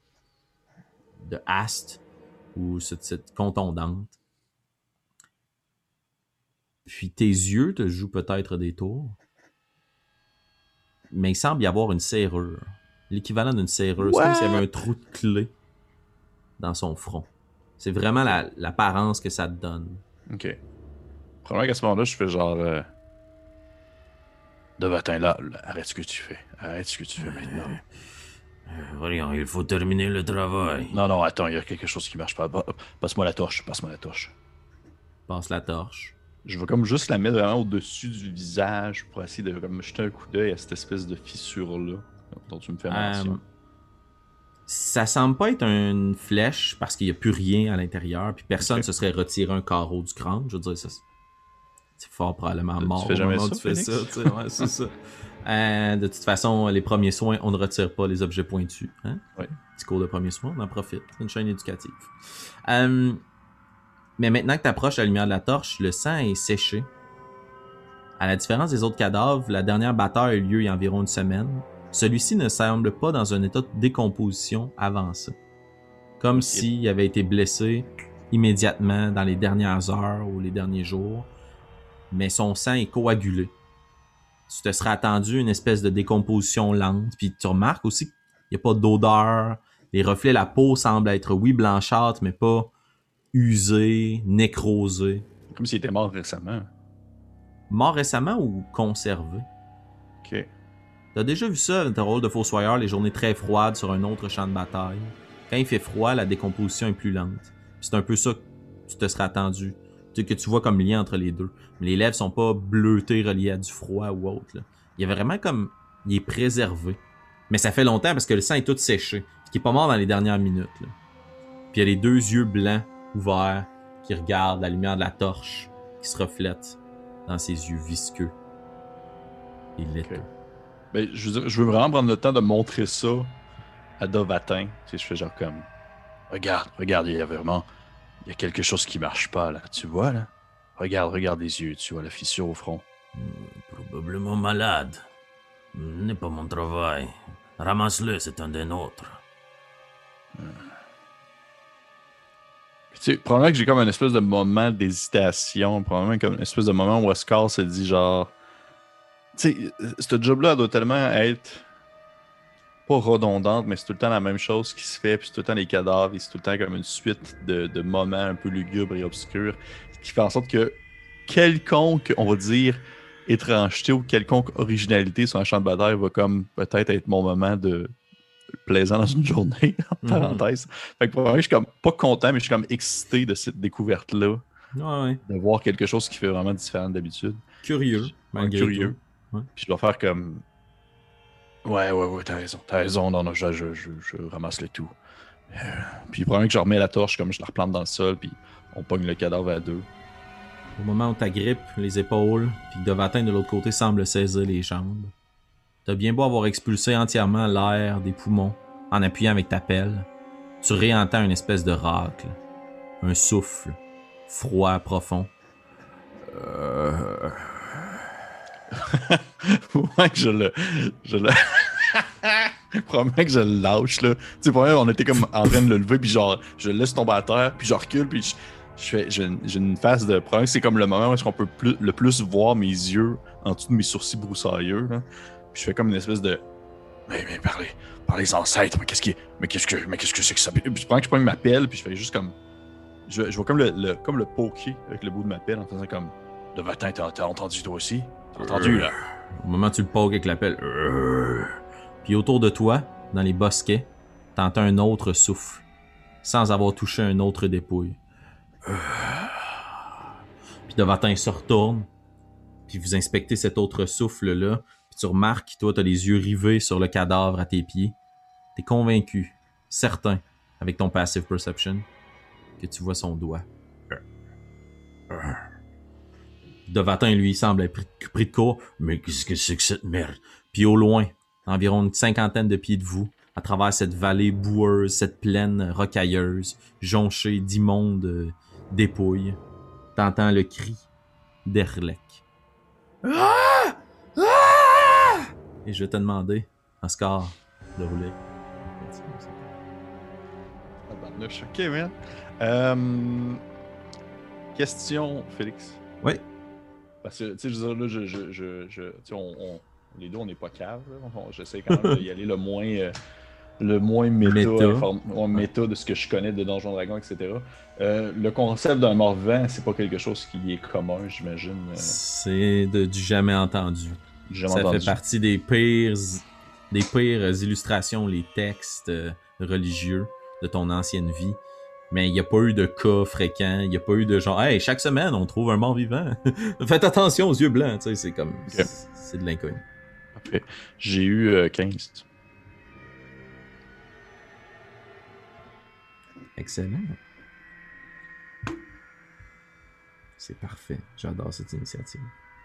de Ast, ou cette, cette contondante. Puis tes yeux te jouent peut-être des tours, mais il semble y avoir une serrure, l'équivalent d'une serrure. C'est comme s'il y avait un trou de clé dans son front. C'est vraiment la, l'apparence que ça te donne. Ok. Probablement qu'à ce moment-là, je fais genre. Euh... De matin, là, là, arrête ce que tu fais. Arrête ce que tu fais maintenant. Euh, voyons, il faut terminer le travail. Non, non, attends, il y a quelque chose qui marche pas. Pa- Passe-moi la torche, passe-moi la torche. Passe la torche. Je vais comme juste la mettre vraiment au-dessus du visage pour essayer de comme jeter un coup d'œil à cette espèce de fissure-là dont tu me fais mention. Euh, ça semble pas être une flèche parce qu'il y a plus rien à l'intérieur, puis personne Ok. se serait retiré un carreau du crâne. Je veux dire, ça, c'est fort probablement Tu mort fais au jamais moment où ça, tu fais Phoenix? ça. tu sais, ouais, c'est ça. Euh, de toute façon, les premiers soins, on ne retire pas les objets pointus. Hein? Ouais. Petit cours de premiers soins, on en profite. C'est une chaîne éducative. Euh, mais maintenant que tu approches la lumière de la torche, le sang est séché. À la différence des autres cadavres, la dernière bataille a eu lieu il y a environ une semaine. Celui-ci ne semble pas dans un état de décomposition avancé. Comme Ok. s'il avait été blessé immédiatement dans les dernières heures ou les derniers jours. Mais son sang est coagulé. Tu te serais attendu une espèce de décomposition lente. Puis tu remarques aussi qu'il n'y a pas d'odeur. Les reflets, la peau semble être, oui, blanchâtre, mais pas usée, nécrosée. Comme s'il était mort récemment. Mort récemment ou conservé? Ok. T'as déjà vu ça dans ton rôle de fossoyeur, les journées très froides sur un autre champ de bataille. Quand il fait froid, la décomposition est plus lente. Puis c'est un peu ça que tu te serais attendu. Tu sais, que tu vois comme lien entre les deux. Mais les lèvres sont pas bleutées reliées à du froid ou autre. Là. Il est vraiment comme... Il est préservé. Mais ça fait longtemps parce que le sang est tout séché. Ce qui est pas mort dans les dernières minutes. Là. Puis il y a les deux yeux blancs ouverts qui regardent la lumière de la torche qui se reflète dans ses yeux visqueux. Et laiteux. Ok. Ben, je, veux dire, je veux vraiment prendre le temps de montrer ça à Dovatin. Tu sais, je fais genre comme... Regarde, regarde, il y a vraiment... Il y a quelque chose qui marche pas, là. Tu vois, là? Regarde, regarde les yeux. Tu vois la fissure au front. Probablement malade. Ce n'est pas mon travail. Ramasse-le, c'est un des nôtres. Puis, tu sais, probablement que j'ai comme un espèce de moment d'hésitation. Probablement comme une espèce de moment où Oscar se dit genre... Tu sais, ce job-là elle doit tellement être... Pas redondante, mais c'est tout le temps la même chose qui se fait, puis c'est tout le temps les cadavres, et c'est tout le temps comme une suite de, de moments un peu lugubres et obscurs, qui fait en sorte que quelconque, on va dire, étrangeté ou quelconque originalité sur un champ de bataille va comme peut-être être mon moment de, plaisant dans une journée, en parenthèse. Mm-hmm. Fait que pour moi, je suis comme pas content, mais je suis comme excité de cette découverte-là. Ouais, ouais. De voir quelque chose qui fait vraiment différent d'habitude. Curieux, malgré curieux. Ouais. Puis je dois faire comme... Ouais, ouais, ouais, t'as raison, t'as raison. Non, non, je, je, je, je ramasse le tout. Euh, puis le problème que je remets la torche, comme je la replante dans le sol, puis on pogne le cadavre à deux. Au moment où t'agrippes les épaules, puis que Devatin de l'autre côté semble saisir les jambes, t'as bien beau avoir expulsé entièrement l'air des poumons en appuyant avec ta pelle, tu réentends une espèce de racle, un souffle, froid, profond. Euh... ouais, je le... Je le... Probablement que je le lâche, là. Tu sais, pour moi, on était comme en train de le lever, puis genre, je le laisse tomber à terre, puis je recule, puis je, je fais... J'ai une, j'ai une phase de... Probablement que c'est comme le moment où est-ce qu'on peut plus, le plus voir mes yeux en dessous de mes sourcils broussailleux, là. Puis je fais comme une espèce de... Mais, mais parlez, parlez ancêtres, mais qu'est-ce qui... Mais qu'est-ce que... Mais qu'est-ce que c'est que ça... Puis je prends que je prends ma pelle, puis je fais juste comme... Je, je vois comme le, le, comme le poker avec le bout de ma pelle, en faisant comme... Devatin, t'as, t'as entendu toi aussi? T'as entendu, là? Au moment où tu le pokes avec la pelle... Puis autour de toi, dans les bosquets, t'entends un autre souffle, sans avoir touché un autre dépouille. Puis Devatin se retourne, puis vous inspectez cet autre souffle-là, puis tu remarques, toi, t'as les yeux rivés sur le cadavre à tes pieds. T'es convaincu, certain, avec ton passive perception, que tu vois son doigt. Devatin, lui, semble être pris, pris de court. Mais qu'est-ce que c'est que cette merde? Puis au loin, environ une cinquantaine de pieds de vous, à travers cette vallée boueuse, cette plaine rocailleuse, jonchée d'immondes euh, dépouilles, t'entends le cri d'Erlek. Ah! Ah! Et je vais te demander, Oscar, de rouler. Ok, man. Euh... Question, Félix. Oui. Parce que, tu sais, je veux dire, là, je, je, je, je tu sais, on, on, les deux, on n'est pas caves. J'essaie quand même d'y aller le moins, euh, le moins méta, méta. Inform- ouais, méta de ce que je connais de Donjons Dragons, et cetera. Euh, le concept d'un mort-vivant, c'est pas quelque chose qui est commun, j'imagine. C'est de, du jamais entendu. Jamais Ça entendu. fait partie des pires, des pires illustrations, les textes euh, religieux de ton ancienne vie. Mais il n'y a pas eu de cas fréquents, il n'y a pas eu de genre, hey, chaque semaine, on trouve un mort vivant. Faites attention aux yeux blancs, tu sais, c'est comme, okay. c'est, c'est de l'inconnu. Parfait. J'ai eu euh, quinze. Excellent. C'est parfait. J'adore cette initiative.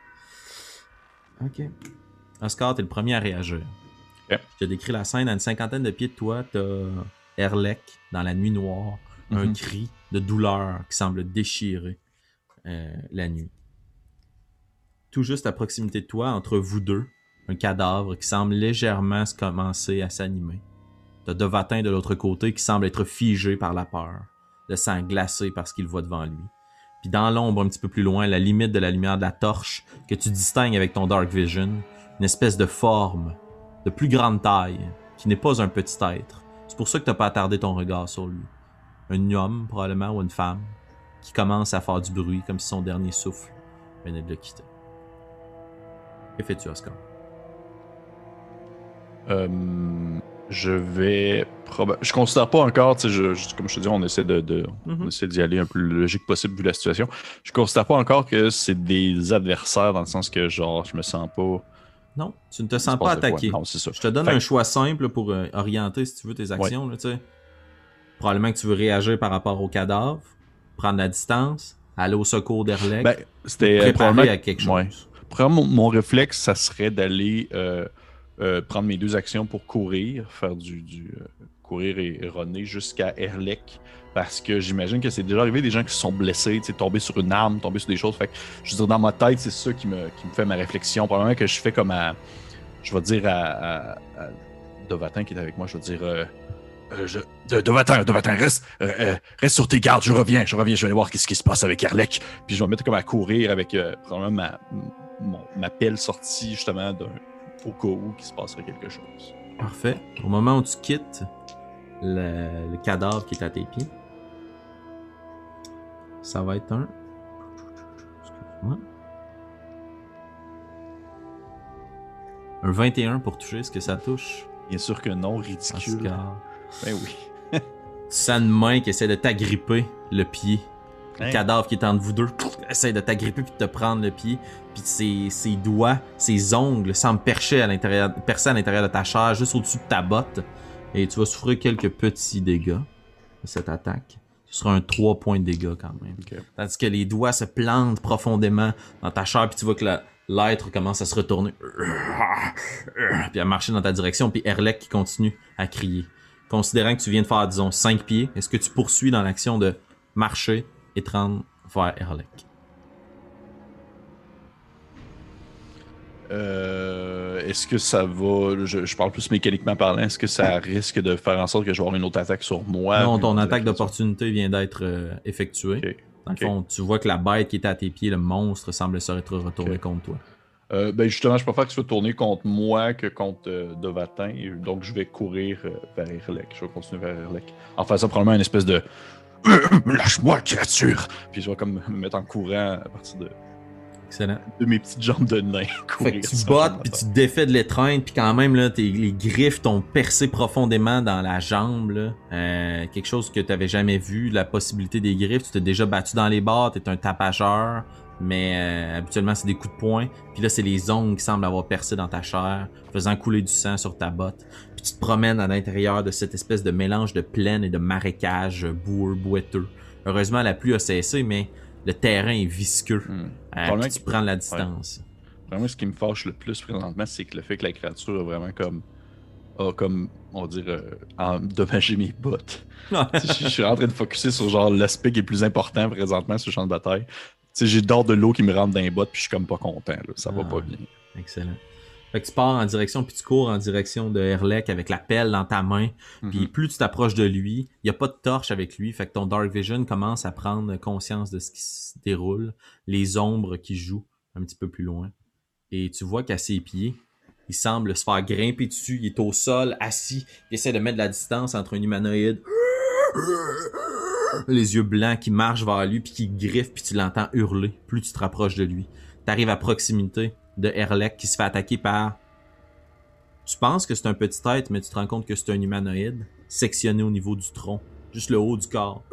Ok. Oscar, t'es le premier à réagir. Okay. Je te décris la scène à une cinquantaine de pieds de toi. T'as Erlek dans la nuit noire. Mm-hmm. Un cri de douleur qui semble déchirer euh, la nuit. Tout juste à proximité de toi, entre vous deux, un cadavre qui semble légèrement se commencer à s'animer. T'as Devatin de l'autre côté qui semble être figé par la peur, le sang glacé par ce qu'il voit devant lui. Puis dans l'ombre un petit peu plus loin, la limite de la lumière de la torche que tu distingues avec ton Dark Vision, une espèce de forme de plus grande taille qui n'est pas un petit être. C'est pour ça que t'as pas attardé ton regard sur lui. Un homme, probablement, ou une femme, qui commence à faire du bruit comme si son dernier souffle venait de le quitter. Que fais-tu, Oscar? Euh, je vais... Proba... Je considère pas encore, tu sais, je, je, comme je te dis, on essaie, de, de, mm-hmm. on essaie d'y aller un peu le logique possible vu la situation. Je considère pas encore que c'est des adversaires dans le sens que, genre, je me sens pas... Non, tu ne te sens pas attaqué. Non, c'est ça. Je te donne fait... un choix simple pour euh, orienter, si tu veux, tes actions, ouais. Là, tu sais. Probablement que tu veux réagir par rapport au cadavre, prendre la distance, aller au secours d'Erlek, ben, c'était préparer à quelque chose. Ouais. Mon, mon réflexe, ça serait d'aller euh, euh, prendre mes deux actions pour courir, faire du, du euh, courir et, et runner jusqu'à Erlek, parce que j'imagine que c'est déjà arrivé des gens qui se sont blessés, tomber sur une arme, tomber sur des choses. Fait que, je veux dire, dans ma tête, c'est ça qui me, qui me fait ma réflexion. Probablement que je fais comme à, je vais dire à, à, à Devatin qui est avec moi, je vais dire... Euh, Euh, je, de, Devatin, Devatin, reste, euh, reste sur tes gardes, je reviens, je reviens, je vais aller voir qu'est-ce qui se passe avec Erlek. Puis je vais me mettre comme à courir avec euh, probablement ma, mon, ma pelle sortie justement d'un, au cas où qu'il se passerait quelque chose. Parfait. Au moment où tu quittes le, le cadavre qui est à tes pieds, ça va être un... Excuse-moi. Un vingt et un pour toucher, est-ce que ça touche? Bien sûr que non, ridicule. Oscar. Ben oui. Tu sens une main qui essaie de t'agripper le pied. Le Hein? cadavre qui est entre vous deux essaie de t'agripper puis de te prendre le pied. Puis ses, ses doigts, ses ongles semblent percher à l'intérieur, percer à l'intérieur de ta chair, juste au-dessus de ta botte. Et tu vas souffrir quelques petits dégâts de cette attaque. Ce sera un trois points de dégâts quand même. Okay. Tandis que les doigts se plantent profondément dans ta chair, puis tu vois que la, l'être commence à se retourner. Puis à marcher dans ta direction, puis Erlek qui continue à crier. Considérant que tu viens de faire, disons, cinq pieds, est-ce que tu poursuis dans l'action de marcher et te rendre vers Erlek? Euh, est-ce que ça va... Je, je parle plus mécaniquement parlant. Est-ce que ça risque de faire en sorte que je vais avoir une autre attaque sur moi? Non, ton attaque d'opportunité vient d'être euh, effectuée. Okay. Dans le okay. fond, tu vois que la bête qui était à tes pieds, le monstre, semble se être retourné okay. contre toi. Euh, ben justement, je préfère que tu sois tourné contre moi que contre euh, Dovatin. Donc, je vais courir euh, vers Erlek. Je vais continuer vers Erlek. En faisant probablement une espèce de... Lâche-moi, créature! Puis je vais comme me mettre en courant à partir de... Excellent. De mes petites jambes de nain. Fait que tu bottes, puis tu te défais de l'étreinte, puis quand même, là, tes, les griffes t'ont percé profondément dans la jambe, là. Euh, quelque chose que tu avais jamais vu, la possibilité des griffes. Tu t'es déjà battu dans les barres, t'es un tapageur, mais euh, habituellement, c'est des coups de poing. Puis là, c'est les ongles qui semblent avoir percé dans ta chair, faisant couler du sang sur ta botte. Puis tu te promènes à l'intérieur de cette espèce de mélange de plaine et de marécage boueux, boiteux. Heureusement, la pluie a cessé, mais... le terrain est visqueux. Hmm. Euh, tu prends la distance. Ouais. Vraiment, ce qui me fâche le plus présentement, c'est que le fait que la créature a vraiment comme... a comme, on va dire, euh, endommagé mes bottes. Je suis en train de focusser sur genre l'aspect qui est plus important présentement sur le champ de bataille. T'sais, j'ai d'or de l'eau qui me rentre dans les bottes puis je suis comme pas content. Là. Ça ah, va pas bien. Excellent. Fait que tu pars en direction, puis tu cours en direction de Erlek avec la pelle dans ta main. Mm-hmm. Puis plus tu t'approches de lui, il n'y a pas de torche avec lui. Fait que ton Dark Vision commence à prendre conscience de ce qui se déroule. Les ombres qui jouent un petit peu plus loin. Et tu vois qu'à ses pieds, il semble se faire grimper dessus. Il est au sol, assis. Il essaie de mettre de la distance entre un humanoïde. Les yeux blancs qui marchent vers lui, puis qui griffent, puis tu l'entends hurler. Plus tu te rapproches de lui. Tu arrives à proximité de Erlek qui se fait attaquer par... Tu penses que c'est un petit être, mais tu te rends compte que c'est un humanoïde sectionné au niveau du tronc, juste le haut du corps,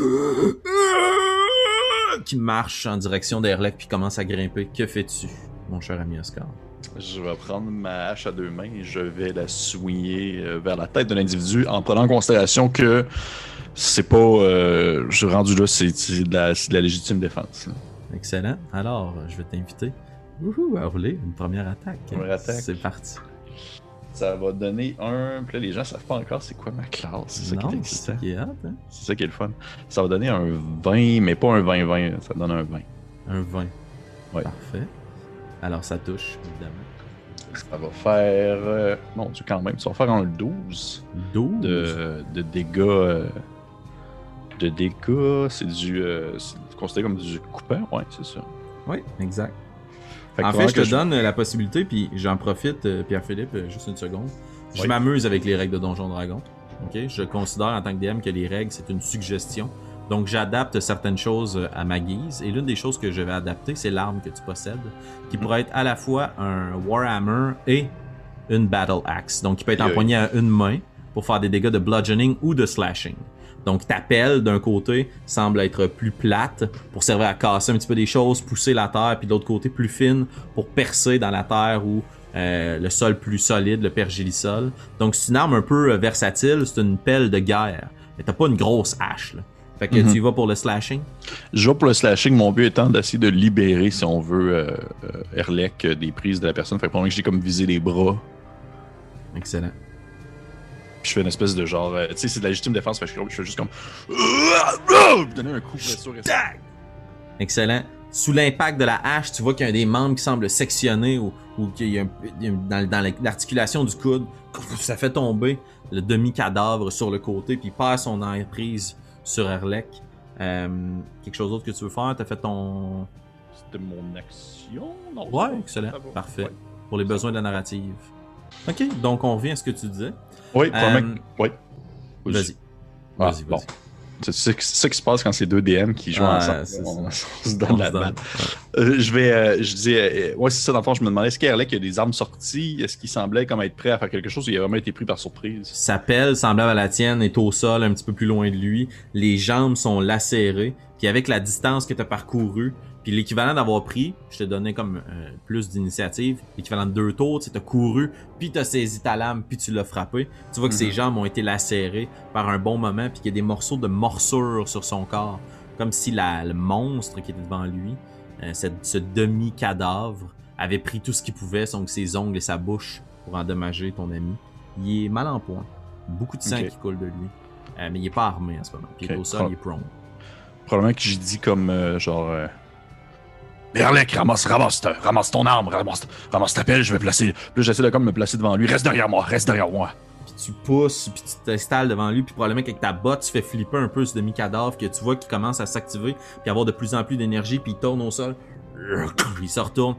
qui marche en direction d'Erlek puis commence à grimper. Que fais-tu, mon cher ami Oscar? Je vais prendre ma hache à deux mains et je vais la soigner vers la tête de l'individu en prenant en considération que c'est pas... Euh, je suis rendu là, c'est, c'est, de la, c'est de la légitime défense. Là. Excellent. Alors, je vais t'inviter Wouhou, à rouler une première attaque. Première attaque. C'est parti. Ça va donner un... Puis là, les gens savent pas encore c'est quoi ma classe. C'est ça non, qui est c'est ça qui est hot, hein? C'est ça qui est le fun. Ça va donner un vingt, mais pas un vingt vingt. Ça donne un vingt. Un vingt. Ouais. Parfait. Alors, ça touche, évidemment. Ça va faire... Euh... Mon Dieu, quand même. Ça va faire un douze. douze? De, de dégâts... Euh... De dégâts, c'est du... Euh... C'est considéré comme du coupant, ouais, c'est ça. Oui, exact. En fait, je te je... donne la possibilité, puis j'en profite, euh, Pierre-Philippe, euh, juste une seconde. Je oui. m'amuse avec les règles de Donjon Dragon. Okay? Je considère en tant que D M que les règles, c'est une suggestion. Donc, j'adapte certaines choses à ma guise. Et l'une des choses que je vais adapter, c'est l'arme que tu possèdes, qui mm-hmm. pourrait être à la fois un Warhammer et une Battle Axe. Donc, qui peut être empoigné à une main pour faire des dégâts de bludgeoning ou de slashing. Donc, ta pelle, d'un côté, semble être plus plate pour servir à casser un petit peu des choses, pousser la terre, puis de l'autre côté, plus fine pour percer dans la terre ou euh, le sol plus solide, le pergélisol. Donc, c'est une arme un peu euh, versatile, c'est une pelle de guerre. Mais t'as pas une grosse hache, là. Fait que mm-hmm. tu y vas pour le slashing? Je vais pour le slashing, mon but étant d'essayer de libérer, si on veut, euh, euh, Erlek des prises de la personne. Fait que pour moi, j'ai comme visé les bras. Excellent. Je fais une espèce de genre... Euh, tu sais, c'est de la légitime défense, fait que je fais juste comme... Je donner un coup de excellent. Sous l'impact de la hache, tu vois qu'il y a des membres qui semblent sectionnés ou, ou qu'il y a, un, il y a dans, dans l'articulation du coude, ça fait tomber le demi-cadavre sur le côté, puis il perd son emprise sur Erlek. Euh, quelque chose d'autre que tu veux faire? T'as fait ton... C'était mon action? Non, ouais, excellent. Parfait. Ouais. Pour les besoins de la narrative. OK, donc on revient à ce que tu disais. Oui, euh, mec... oui. Vas-y. Ah, vas-y, bon. vas-y. C'est ça, c'est ça qui se passe quand c'est deux D M qui jouent Ah, ensemble. c'est On, ça. on se donne On la se donne. balle. Euh, je vais, euh, je disais, euh, ouais, c'est ça, dans le fond, je me demandais, est-ce qu'Erlec a des armes sorties? Est-ce qu'il semblait comme être prêt à faire quelque chose ou il a vraiment été pris par surprise? Sa pelle, semblable à la tienne, est au sol, un petit peu plus loin de lui. Les jambes sont lacérées. Puis avec la distance que tu as parcourue, puis l'équivalent d'avoir pris, je te donnais comme euh, plus d'initiative, l'équivalent de deux tours, tu sais, t'as couru, puis t'as saisi ta lame, puis tu l'as frappé. Tu vois que Mhm. ses jambes ont été lacérées par un bon moment, puis qu'il y a des morceaux de morsure sur son corps. Comme si la, le monstre qui était devant lui, euh, cette- ce demi-cadavre, avait pris tout ce qu'il pouvait, donc ses ongles et sa bouche, pour endommager ton ami. Il est mal en point. Beaucoup de sang Ok. qui coule de lui. Euh, mais il est pas armé en ce moment. Puis il est Ok. au sol, Pro- il est prone. Probablement que j'ai dit comme euh, genre. Euh... Erlec, ramasse, ramasse, ta- ramasse ton arme, ramasse, ramasse ta pelle, je vais placer. Puis là, j'essaie de comme me placer devant lui. Reste derrière moi, reste derrière moi. Puis tu pousses, puis tu t'installes devant lui, puis probablement qu'avec ta botte, tu fais flipper un peu ce demi-cadavre que tu vois qui commence à s'activer, puis avoir de plus en plus d'énergie, puis il tourne au sol. Il se retourne.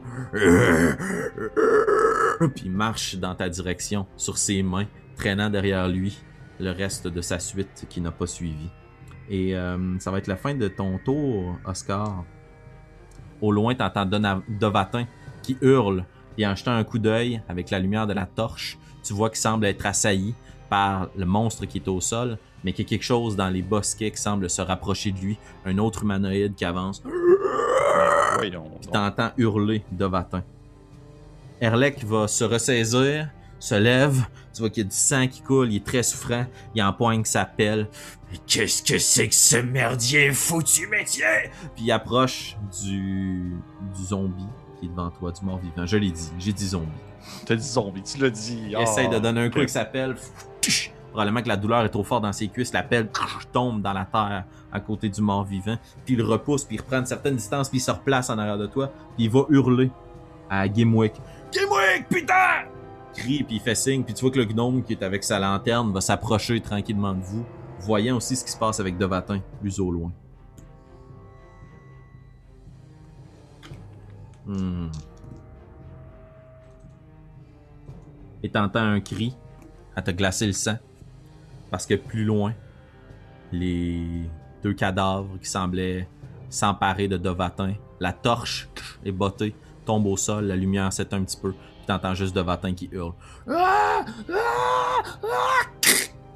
Puis il marche dans ta direction, sur ses mains, traînant derrière lui le reste de sa suite qui n'a pas suivi. Et euh, ça va être la fin de ton tour, Oscar. Au loin, t'entends Dona- Dovatin qui hurle, et en jetant un coup d'œil avec la lumière de la torche, tu vois qu'il semble être assailli par le monstre qui est au sol, mais qu'il y a quelque chose dans les bosquets qui semble se rapprocher de lui, un autre humanoïde qui avance. Voyons. Puis t'entends hurler Dovatin. Erlec va se ressaisir, se lève, tu vois qu'il y a du sang qui coule, il est très souffrant, il empoigne sa pelle. Mais qu'est-ce que c'est que ce merdier foutu métier? Puis il approche du, du zombie qui est devant toi, du mort-vivant. Je l'ai dit, j'ai dit zombie. T'as dit zombie, tu l'as dit. Il essaye de donner un coup ok. avec sa pelle. Probablement que la douleur est trop forte dans ses cuisses, la pelle tombe dans la terre à côté du mort-vivant. Puis il repousse, puis il reprend une certaine distance, puis il se replace en arrière de toi. Puis il va hurler à Gimwick. Gimwick, putain! Crie, puis il fait signe, puis tu vois que le gnome qui est avec sa lanterne va s'approcher tranquillement de vous, voyant aussi ce qui se passe avec Dovatin, plus au loin. Hmm. Et t'entends un cri à te glacer le sang, parce que plus loin, les deux cadavres qui semblaient s'emparer de Dovatin, la torche est bottée, tombe au sol, la lumière s'éteint un petit peu, puis t'entends juste Dovatin qui hurle. Ah! Ah! Ah!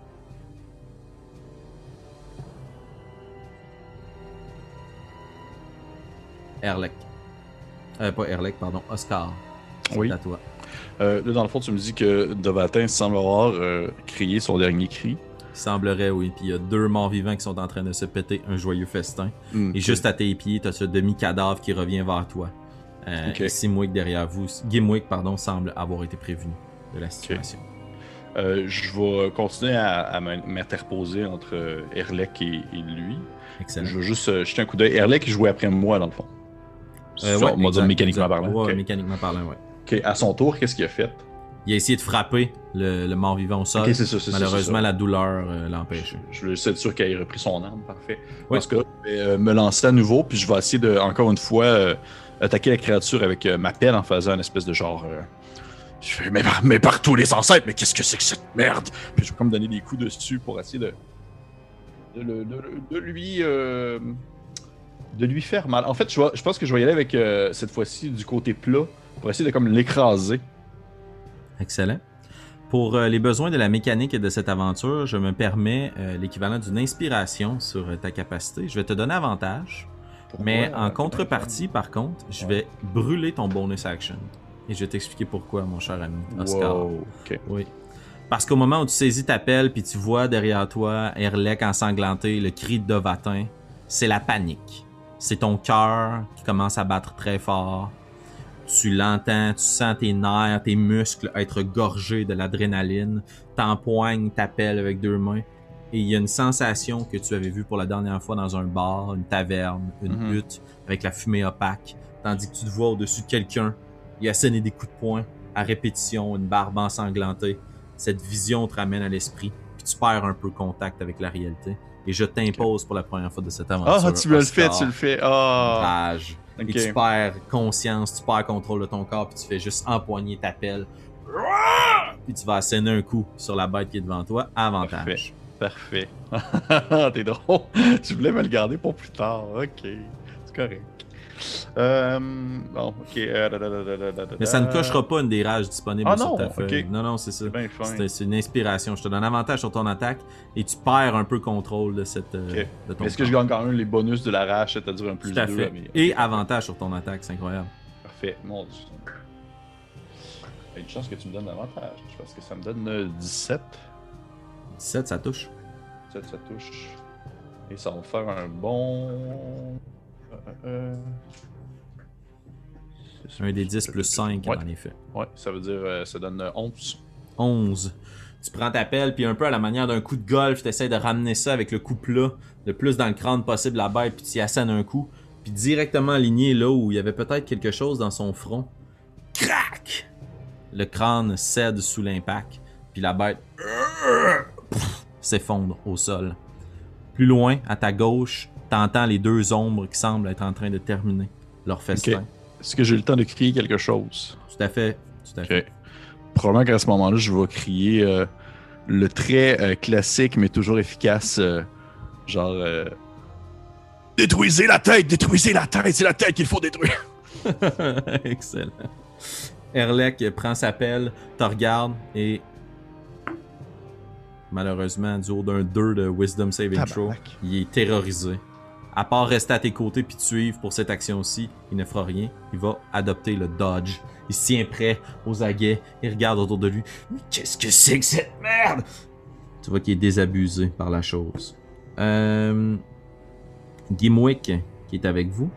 Erlec. Euh, pas Erlec, pardon, Oscar. C'est Oui. à toi. Euh, là, dans le fond, tu me dis que Dovatin semble avoir euh, crié son dernier cri. Il semblerait, oui. Puis il y a deux morts vivants qui sont en train de se péter un joyeux festin. Hmm, Et ok. juste à tes pieds, t'as ce demi-cadavre qui revient vers toi. Euh, Ok. Et Simwick derrière vous, Gimwick, pardon, semble avoir été prévenu de la situation. Euh, je vais continuer à, à m'in- m'interposer entre euh, Erlec et, et lui. Excellent. Je vais juste euh, jeter un coup d'œil. Erlec jouait après moi, dans le fond. Euh, Sur- ouais, on va dire exact, mécaniquement exact. parlant. Ouais, Ok. mécaniquement parlant, ouais. Ok, à son tour, qu'est-ce qu'il a fait? Il a essayé de frapper le, le mort-vivant au sol. Ok, c'est ça, c'est ça, Malheureusement, c'est ça. la douleur euh, l'a empêché. Je voulais juste être sûr qu'il ait repris son arme, parfait. Oui. Dans ce cas, je vais euh, me lancer à nouveau, puis je vais essayer de, encore une fois, euh, attaquer la créature avec euh, ma pelle en faisant une espèce de genre. euh, je fais, mais, par- mais partout les ancêtres, mais qu'est-ce que c'est que cette merde? Puis je vais comme donner des coups dessus pour essayer de. de, le- de- de lui. euh, de lui faire mal. En fait, je, vais- je pense que je vais y aller avec euh, cette fois-ci du côté plat pour essayer de comme l'écraser. Excellent. Pour euh, les besoins de la mécanique et de cette aventure, je me permets euh, l'équivalent d'une inspiration sur euh, ta capacité. Je vais te donner avantage, mais Pourquoi, en euh, contrepartie, par contre, je vais brûler ton bonus action. Et je vais t'expliquer pourquoi, mon cher ami Oscar. Wow, ok. Oui. Parce qu'au moment où tu saisis ta pelle puis tu vois derrière toi Erlec ensanglanté, le cri de Dovatin, c'est la panique. C'est ton cœur qui commence à battre très fort. Tu l'entends, tu sens tes nerfs, tes muscles être gorgés de l'adrénaline. T'empoignes ta pelle avec deux mains. Et il y a une sensation que tu avais vue pour la dernière fois dans un bar, une taverne, une Mhm. hutte, avec la fumée opaque. Tandis que tu te vois au-dessus de quelqu'un, il a sonné des coups de poing à répétition, une barbe ensanglantée. Cette vision te ramène à l'esprit, puis tu perds un peu contact avec la réalité. Et je t'impose pour la première fois de cette aventure. Ah, tu me le fais, Oscar, tu le fais. Ah! Rage. Ok. Et tu perds conscience, tu perds contrôle de ton corps, puis tu fais juste empoigner ta pelle. Puis tu vas asséner un coup sur la bête qui est devant toi. Avantage. Parfait. Parfait. T'es drôle. Tu voulais me le garder pour plus tard. Ok. C'est correct. Euh, bon, ok. Euh, da, da, da, da, da, da, Mais ça ne cochera pas une des rages disponibles ah, sur non, ta feuille. okay. Non, non, c'est ça. C'est, c'est une inspiration. Je te donne avantage sur ton attaque et tu perds un peu contrôle de cette. Okay. De ton Est-ce que je gagne quand même les bonus de la rage, c'est-à-dire un plus Tout à deux? fait. Mais... Et avantage sur ton attaque, c'est incroyable. Parfait. Mon Dieu. Il y a une chance que tu me donnes l'avantage, parce que ça me donne euh, dix-sept. dix-sept, ça touche. dix-sept, ça touche. Et ça va faire un bon... Euh, euh... Un des dix plus cinq, ouais. en effet. Ouais, ça veut dire euh, ça donne onze. onze. Tu prends ta pelle, puis un peu à la manière d'un coup de golf, tu essaies de ramener ça avec le coup plat, le plus dans le crâne possible la bête, puis tu y assènes un coup, puis directement aligné là où il y avait peut-être quelque chose dans son front. Crac! Le crâne cède sous l'impact, puis la bête pff, s'effondre au sol. Plus loin, à ta gauche, t'entends les deux ombres qui semblent être en train de terminer leur festin. Okay. Est-ce que j'ai le temps de crier quelque chose? Tout à fait. Tout à okay. fait. Probablement qu'à ce moment-là, je vais crier euh, le très euh, classique, mais toujours efficace, euh, genre... Euh, détruisez la tête! Détruisez la tête! C'est la tête qu'il faut détruire! Excellent. Erlek prend sa pelle, te regarde et... Malheureusement, du haut d'un deux de Wisdom Saving Throw, il est terrorisé. À part rester à tes côtés puis te suivre pour cette action-ci, il ne fera rien. Il va adopter le dodge. Il se tient prêt aux aguets. Il regarde autour de lui. Mais qu'est-ce que c'est que cette merde? Tu vois qu'il est désabusé par la chose. Euh... Gimwick, qui est avec vous.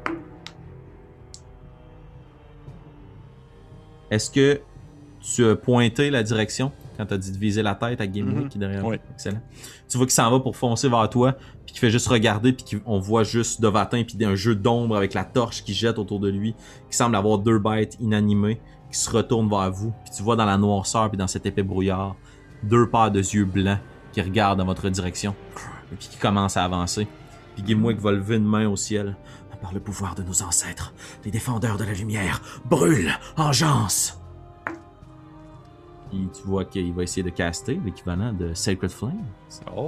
Est-ce que tu as pointé la direction quand tu as dit de viser la tête à Gimwick mm-hmm. qui est derrière? Oui. Excellent. Tu vois qu'il s'en va pour foncer vers toi, puis qu'il fait juste regarder, puis qu'on voit juste de Vatin, puis un jeu d'ombre avec la torche qui jette autour de lui, qui semble avoir deux bêtes inanimées, qui se retournent vers vous, puis tu vois dans la noirceur, puis dans cet épais brouillard, deux paires de yeux blancs qui regardent dans votre direction, et puis qui commencent à avancer. Puis Gimwick va lever une main au ciel. Par le pouvoir de nos ancêtres, les défendeurs de la lumière, brûle, engeance! Puis tu vois qu'il va essayer de caster l'équivalent de Sacred Flame. Oh!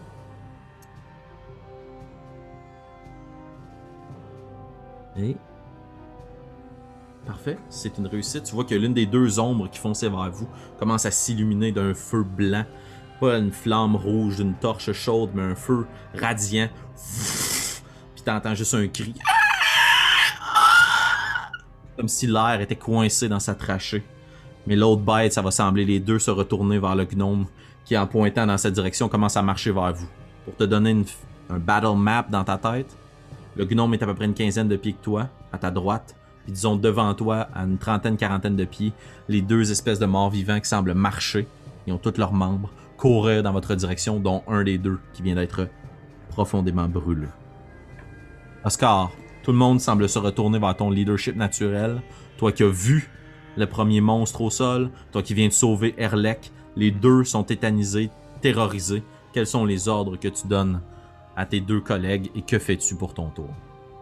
Et... Parfait, c'est une réussite. Tu vois que l'une des deux ombres qui fonçaient vers vous commence à s'illuminer d'un feu blanc. Pas une flamme rouge d'une torche chaude, mais un feu radiant. Puis t'entends juste un cri. Comme si l'air était coincé dans sa trachée. Mais l'autre bête, ça va sembler les deux se retourner vers le gnome qui, en pointant dans cette direction, commence à marcher vers vous. Pour te donner une, un battle map dans ta tête, le gnome est à peu près une quinzaine de pieds que toi, à ta droite. Puis disons devant toi, à une trentaine, quarantaine de pieds, les deux espèces de morts vivants qui semblent marcher. Ils ont tous leurs membres, courir dans votre direction, dont un des deux qui vient d'être profondément brûlé. Oscar, tout le monde semble se retourner vers ton leadership naturel. Toi qui as vu le premier monstre au sol, toi qui viens de sauver Erlek, les deux sont tétanisés, terrorisés. Quels sont les ordres que tu donnes à tes deux collègues et que fais-tu pour ton tour?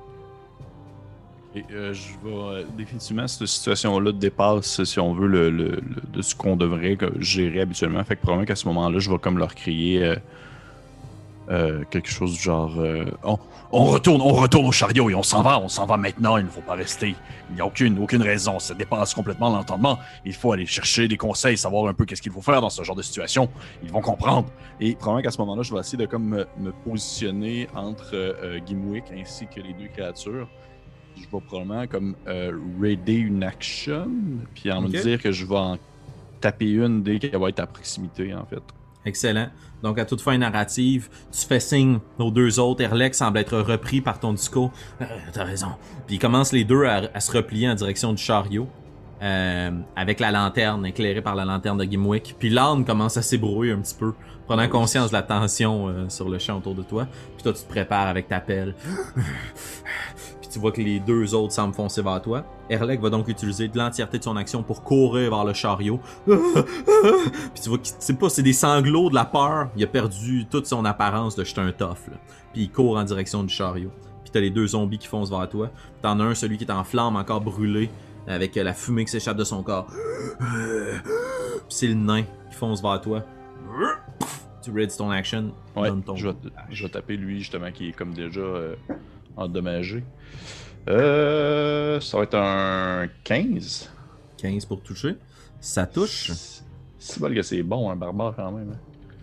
Et euh, je vais euh, définitivement, cette situation-là dépasse, si on veut, le, le, le de ce qu'on devrait gérer habituellement. Fait que probablement qu'à ce moment-là, je vais comme leur crier euh, euh, quelque chose du genre euh, on, on retourne, on retourne au chariot et on s'en va, on s'en va maintenant. Il ne faut pas rester. Il n'y a aucune, aucune raison. Ça dépasse complètement l'entendement. Il faut aller chercher des conseils, savoir un peu qu'est-ce qu'il faut faire dans ce genre de situation. Ils vont comprendre. Et probablement qu'à ce moment-là, je vais essayer de comme me, me positionner entre euh, Gimwick ainsi que les deux créatures. Je vais probablement comme euh, raider une action, puis en okay. me dire que je vais en taper une dès qu'elle va être à proximité, en fait. Excellent. Donc, à toute fin narrative, tu fais signe aux deux autres. Erlek semble être repris par ton discours. Euh, t'as raison. Puis ils commencent les deux à, à se replier en direction du chariot, euh, avec la lanterne, éclairée par la lanterne de Gimwick. Puis l'âne commence à s'ébrouiller un petit peu, prenant conscience de la tension euh, sur le champ autour de toi. Puis toi, tu te prépares avec ta pelle. Tu vois que les deux autres semblent foncer vers toi. Erlek va donc utiliser de l'entièreté de son action pour courir vers le chariot. Puis tu vois que c'est pas, c'est des sanglots de la peur. Il a perdu toute son apparence de jeter un tough. Là. Puis il court en direction du chariot. Puis t'as les deux zombies qui foncent vers toi. Puis t'en as un, celui qui est en flamme, encore brûlé, avec la fumée qui s'échappe de son corps. Puis c'est le nain qui fonce vers toi. tu ready ton action. Ouais, donne ton je vais, je vais taper lui, justement, qui est comme déjà euh, endommagé. Euh, ça va être un quinze. quinze pour toucher. Ça touche. C'est bon que c'est bon, un barbare quand même.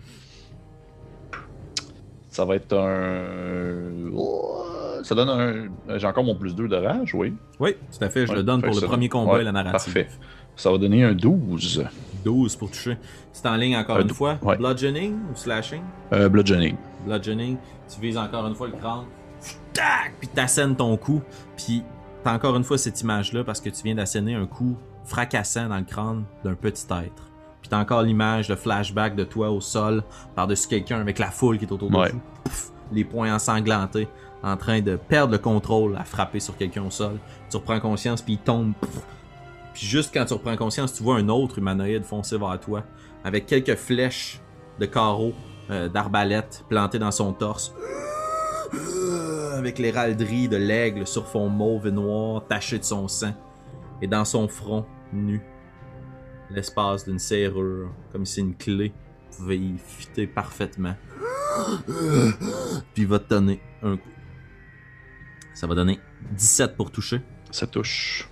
Ça va être un... Ça donne un... J'ai encore mon plus deux de rage, oui. Oui, tout à fait. Je Ouais, le donne pour le premier combat ouais, et la narrative. Parfait. Ça va donner un douze. douze pour toucher. C'est en ligne encore Euh, une fois. ouais. Bludgeoning ou slashing? Euh, bludgeoning. Bludgeoning. Tu vises encore une fois le crâne. Tac! Puis t'assènes ton coup. Puis t'as encore une fois cette image-là parce que tu viens d'asséner un coup fracassant dans le crâne d'un petit être. Puis t'as encore l'image, le flashback de toi au sol, par-dessus quelqu'un avec la foule qui est autour de Ouais. vous. Pouf, les poings ensanglantés, en train de perdre le contrôle à frapper sur quelqu'un au sol. Tu reprends conscience, puis il tombe. Pouf. Puis juste quand tu reprends conscience, tu vois un autre humanoïde foncer vers toi, avec quelques flèches de carreaux euh, d'arbalète plantées dans son torse. Avec les râleries de l'aigle sur fond mauve et noir taché de son sang. Et dans son front, nu, l'espace d'une serrure, comme si une clé pouvait y fitter parfaitement. Puis il va te donner un coup. Ça va donner dix-sept pour toucher. Ça touche.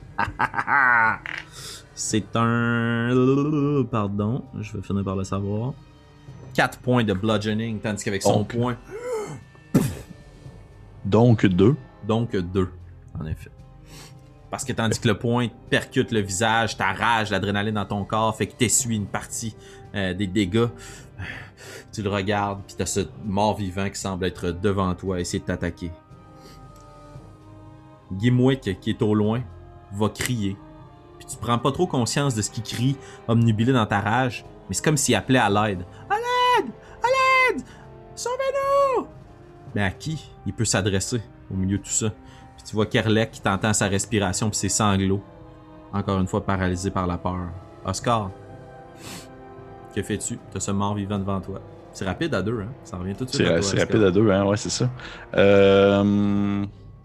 C'est un... Pardon, je vais finir par le savoir. quatre points de bludgeoning, tandis qu'avec son Donc. point, Donc deux. donc deux, en effet. Parce que tandis que le point percute le visage, ta rage, l'adrénaline dans ton corps fait que t'essuies une partie euh, des dégâts. Tu le regardes, puis t'as ce mort-vivant qui semble être devant toi, essayer de t'attaquer. Gimwick, qui est au loin, va crier. Puis tu prends pas trop conscience de ce qu'il crie, omnubilé dans ta rage, mais c'est comme s'il appelait à l'aide. À l'aide! À l'aide! Sauvez-nous! Mais à qui il peut s'adresser au milieu de tout ça? Puis tu vois Kerlek qui t'entend sa respiration puis ses sanglots. Encore une fois paralysé par la peur. Oscar, que fais-tu? T'as ce mort vivant devant toi. C'est rapide à deux, hein? Ça revient tout de suite à C'est toi, c'est Oscar. rapide à deux, hein? Ouais, c'est ça. Euh...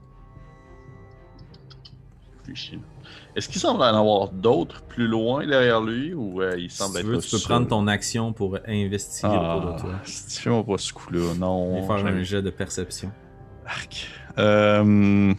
Réfléchis. Est-ce qu'il semble en avoir d'autres plus loin derrière lui ou euh, il Si semble tu être veux, là tu peux seul? prendre ton action pour investiguer autour de toi. Ah, si fais-moi pas ce coup-là, non. Et faire j'aime- un jet de perception. Arc. Euh...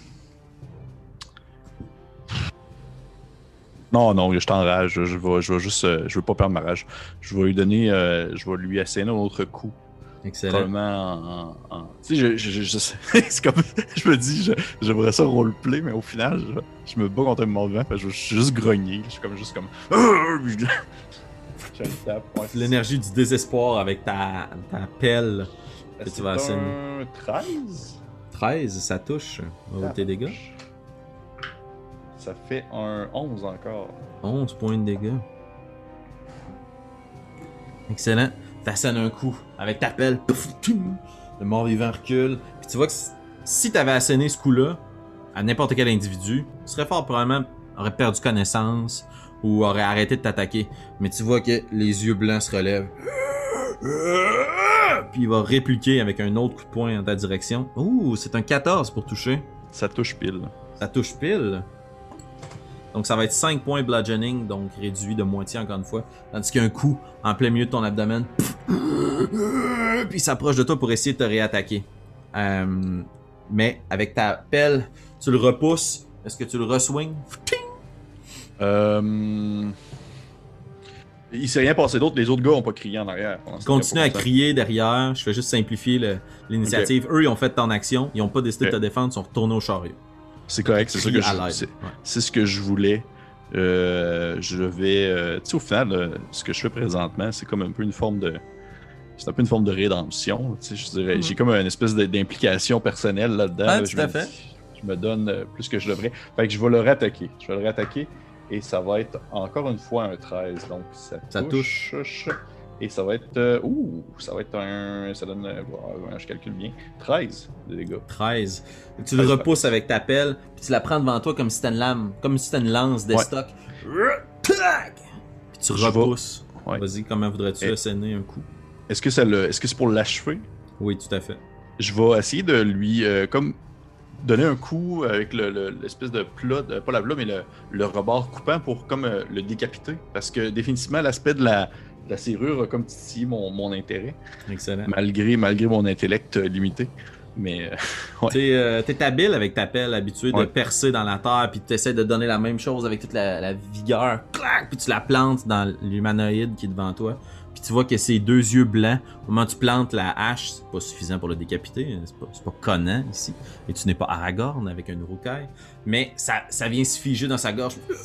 Non, non, je t'enrage. Je vais, je vais juste, euh, je veux pas perdre ma rage. Je vais lui donner, euh, je vais lui asséner un autre coup. Excellent. Probablement en, en- en- tu sais, je, je, je, je sais- c'est comme, je me dis, je- j'aimerais ça roleplay, mais au final, je, je me bats contre un mort vivant, fait que je suis juste grogner. Je suis comme juste comme. Je le tape. Ouais, c'est L'énergie du désespoir avec ta, ta pelle. ça. que tu C'est vas asséner. un treize. treize, ça touche. Oh, tes dégâts. Ça fait un onze encore. onze points de dégâts. Excellent. T'assènes un coup avec ta pelle. Pouf, toum. Le mort-vivant recule. Puis tu vois que si- si t'avais asséné ce coup-là à n'importe quel individu, tu serais fort probablement aurait perdu connaissance ou aurait arrêté de t'attaquer. Mais tu vois que les yeux blancs se relèvent. Puis il va répliquer avec un autre coup de poing en ta direction. Ouh, c'est un quatorze pour toucher. Ça touche pile. Ça touche pile. Donc ça va être cinq points bludgeoning, donc réduit de moitié encore une fois. Tandis qu'il y a un coup en plein milieu de ton abdomen. Puis il s'approche de toi pour essayer de te réattaquer. Euh, mais avec ta pelle, tu le repousses. Est-ce que tu le reswings? Euh... Il s'est rien passé d'autre, les autres gars ont pas crié en arrière. pendant ce Continue à temps. crier derrière. Je fais juste simplifier le- l'initiative. Eux, ils ont fait ton action. Ils ont pas décidé de te Ok. défendre. Ils sont retournés au chariot. C'est correct, c'est ça que Crie à je, l'aide. c'est, Ouais. c'est ce que je voulais. Euh, je vais, euh, tu sais, au final, euh, ce que je fais présentement, c'est comme un peu une forme de, c'est un peu une forme de rédemption. Tu sais, je dirais, Mhm. j'ai comme une espèce de- d'implication personnelle là-dedans. Ouais, là, tout je à me fait. dis- Je me donne euh, plus que je devrais. Fait que je vais le réattaquer. Je vais le réattaquer et ça va être encore une fois un treize. Donc ça, Ça touche. Et ça va être, euh, ouh, ça va être un, ça donne, euh, ouais, je calcule bien, treize de dégâts. treize. Tu le treize repousses avec ta pelle, puis tu la prends devant toi comme si c'était une lame, comme si c'était une lance d'estoc. Puis tu Je repousses. Ouais. Vas-y, comment voudrais-tu Et- asséner un coup? Est-ce que ça le, est-ce que c'est pour l'achever? Oui, tout à fait. Je vais essayer de lui euh, comme donner un coup avec le, le- l'espèce de plat, de- pas la plat, mais le, le rebord coupant pour comme euh, le décapiter. Parce que définitivement, l'aspect de la, la serrure a comme titillé mon, mon intérêt. Excellent. Malgré, malgré mon intellect euh, limité. Mais, euh, ouais. T'es, euh, t'es habile avec ta pelle, habitué Ouais. de percer dans la terre, puis tu essaies de donner la même chose avec toute la, la vigueur. Clac! Puis tu la plantes dans l'humanoïde qui est devant toi. Puis tu vois que ses deux yeux blancs, au moment où tu plantes la hache, c'est pas suffisant pour le décapiter, c'est pas, c'est pas Conan ici. Et tu n'es pas Aragorn avec un Uruk-hai. Mais ça, ça vient se figer dans sa gorge. Puis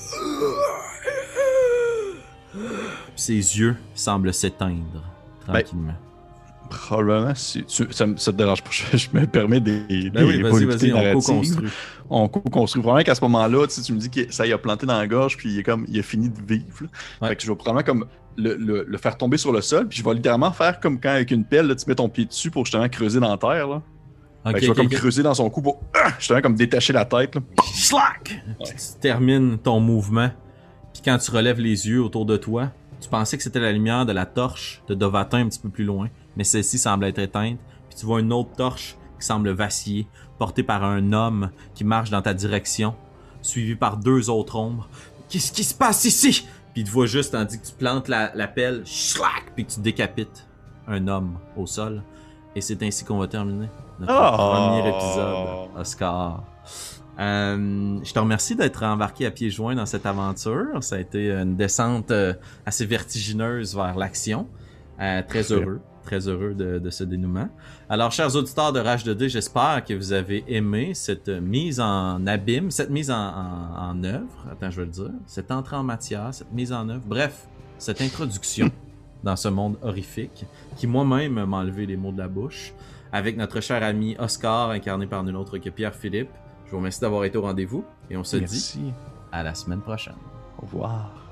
ses yeux semblent s'éteindre tranquillement. Probablement, si tu, ça, me- ça te dérange pas, je, je me permets des, Ben oui, des vas-y, voluptés vas-y, on narratives. co-construit. On co-construit. Probablement qu'à ce moment-là, tu, sais, tu me dis que ça y a planté dans la gorge, puis il est comme, il a fini de vivre. là. Ouais. Fait que je vais probablement comme le, le, le faire tomber sur le sol, puis je vais littéralement faire comme quand avec une pelle, là, tu mets ton pied dessus pour justement creuser dans la terre. Là. Fait Ok, que je vais ok, comme ok. creuser dans son cou pour ah, justement comme détacher la tête. Là. Slack! Ouais. Tu termines ton mouvement, puis quand tu relèves les yeux autour de toi, tu pensais que c'était la lumière de la torche de Dovatin un petit peu plus loin, mais celle-ci semble être éteinte, puis tu vois une autre torche qui semble vaciller, portée par un homme qui marche dans ta direction, suivi par deux autres ombres. Qu'est-ce qui se passe ici? Puis il te voit juste tandis que tu plantes la, la pelle, slack, puis que tu décapites un homme au sol. Et c'est ainsi qu'on va terminer notre Oh! premier épisode, Oscar. Euh, je te remercie d'être embarqué à pieds joints dans cette aventure. Ça a été une descente euh, assez vertigineuse vers l'action. Euh, très Parfait. heureux, très heureux de, de ce dénouement. Alors, chers auditeurs de Rage deux D, j'espère que vous avez aimé cette mise en abîme, cette mise en, en, en œuvre. Attends, je vais le dire. Cette entrée en matière, cette mise en œuvre. Bref, cette introduction dans ce monde horrifique qui moi-même m'a enlevé les mots de la bouche. Avec notre cher ami Oscar, incarné par nul autre que Pierre-Philippe. Je vous remercie d'avoir été au rendez-vous et on se dit Merci. à la semaine prochaine. Au revoir.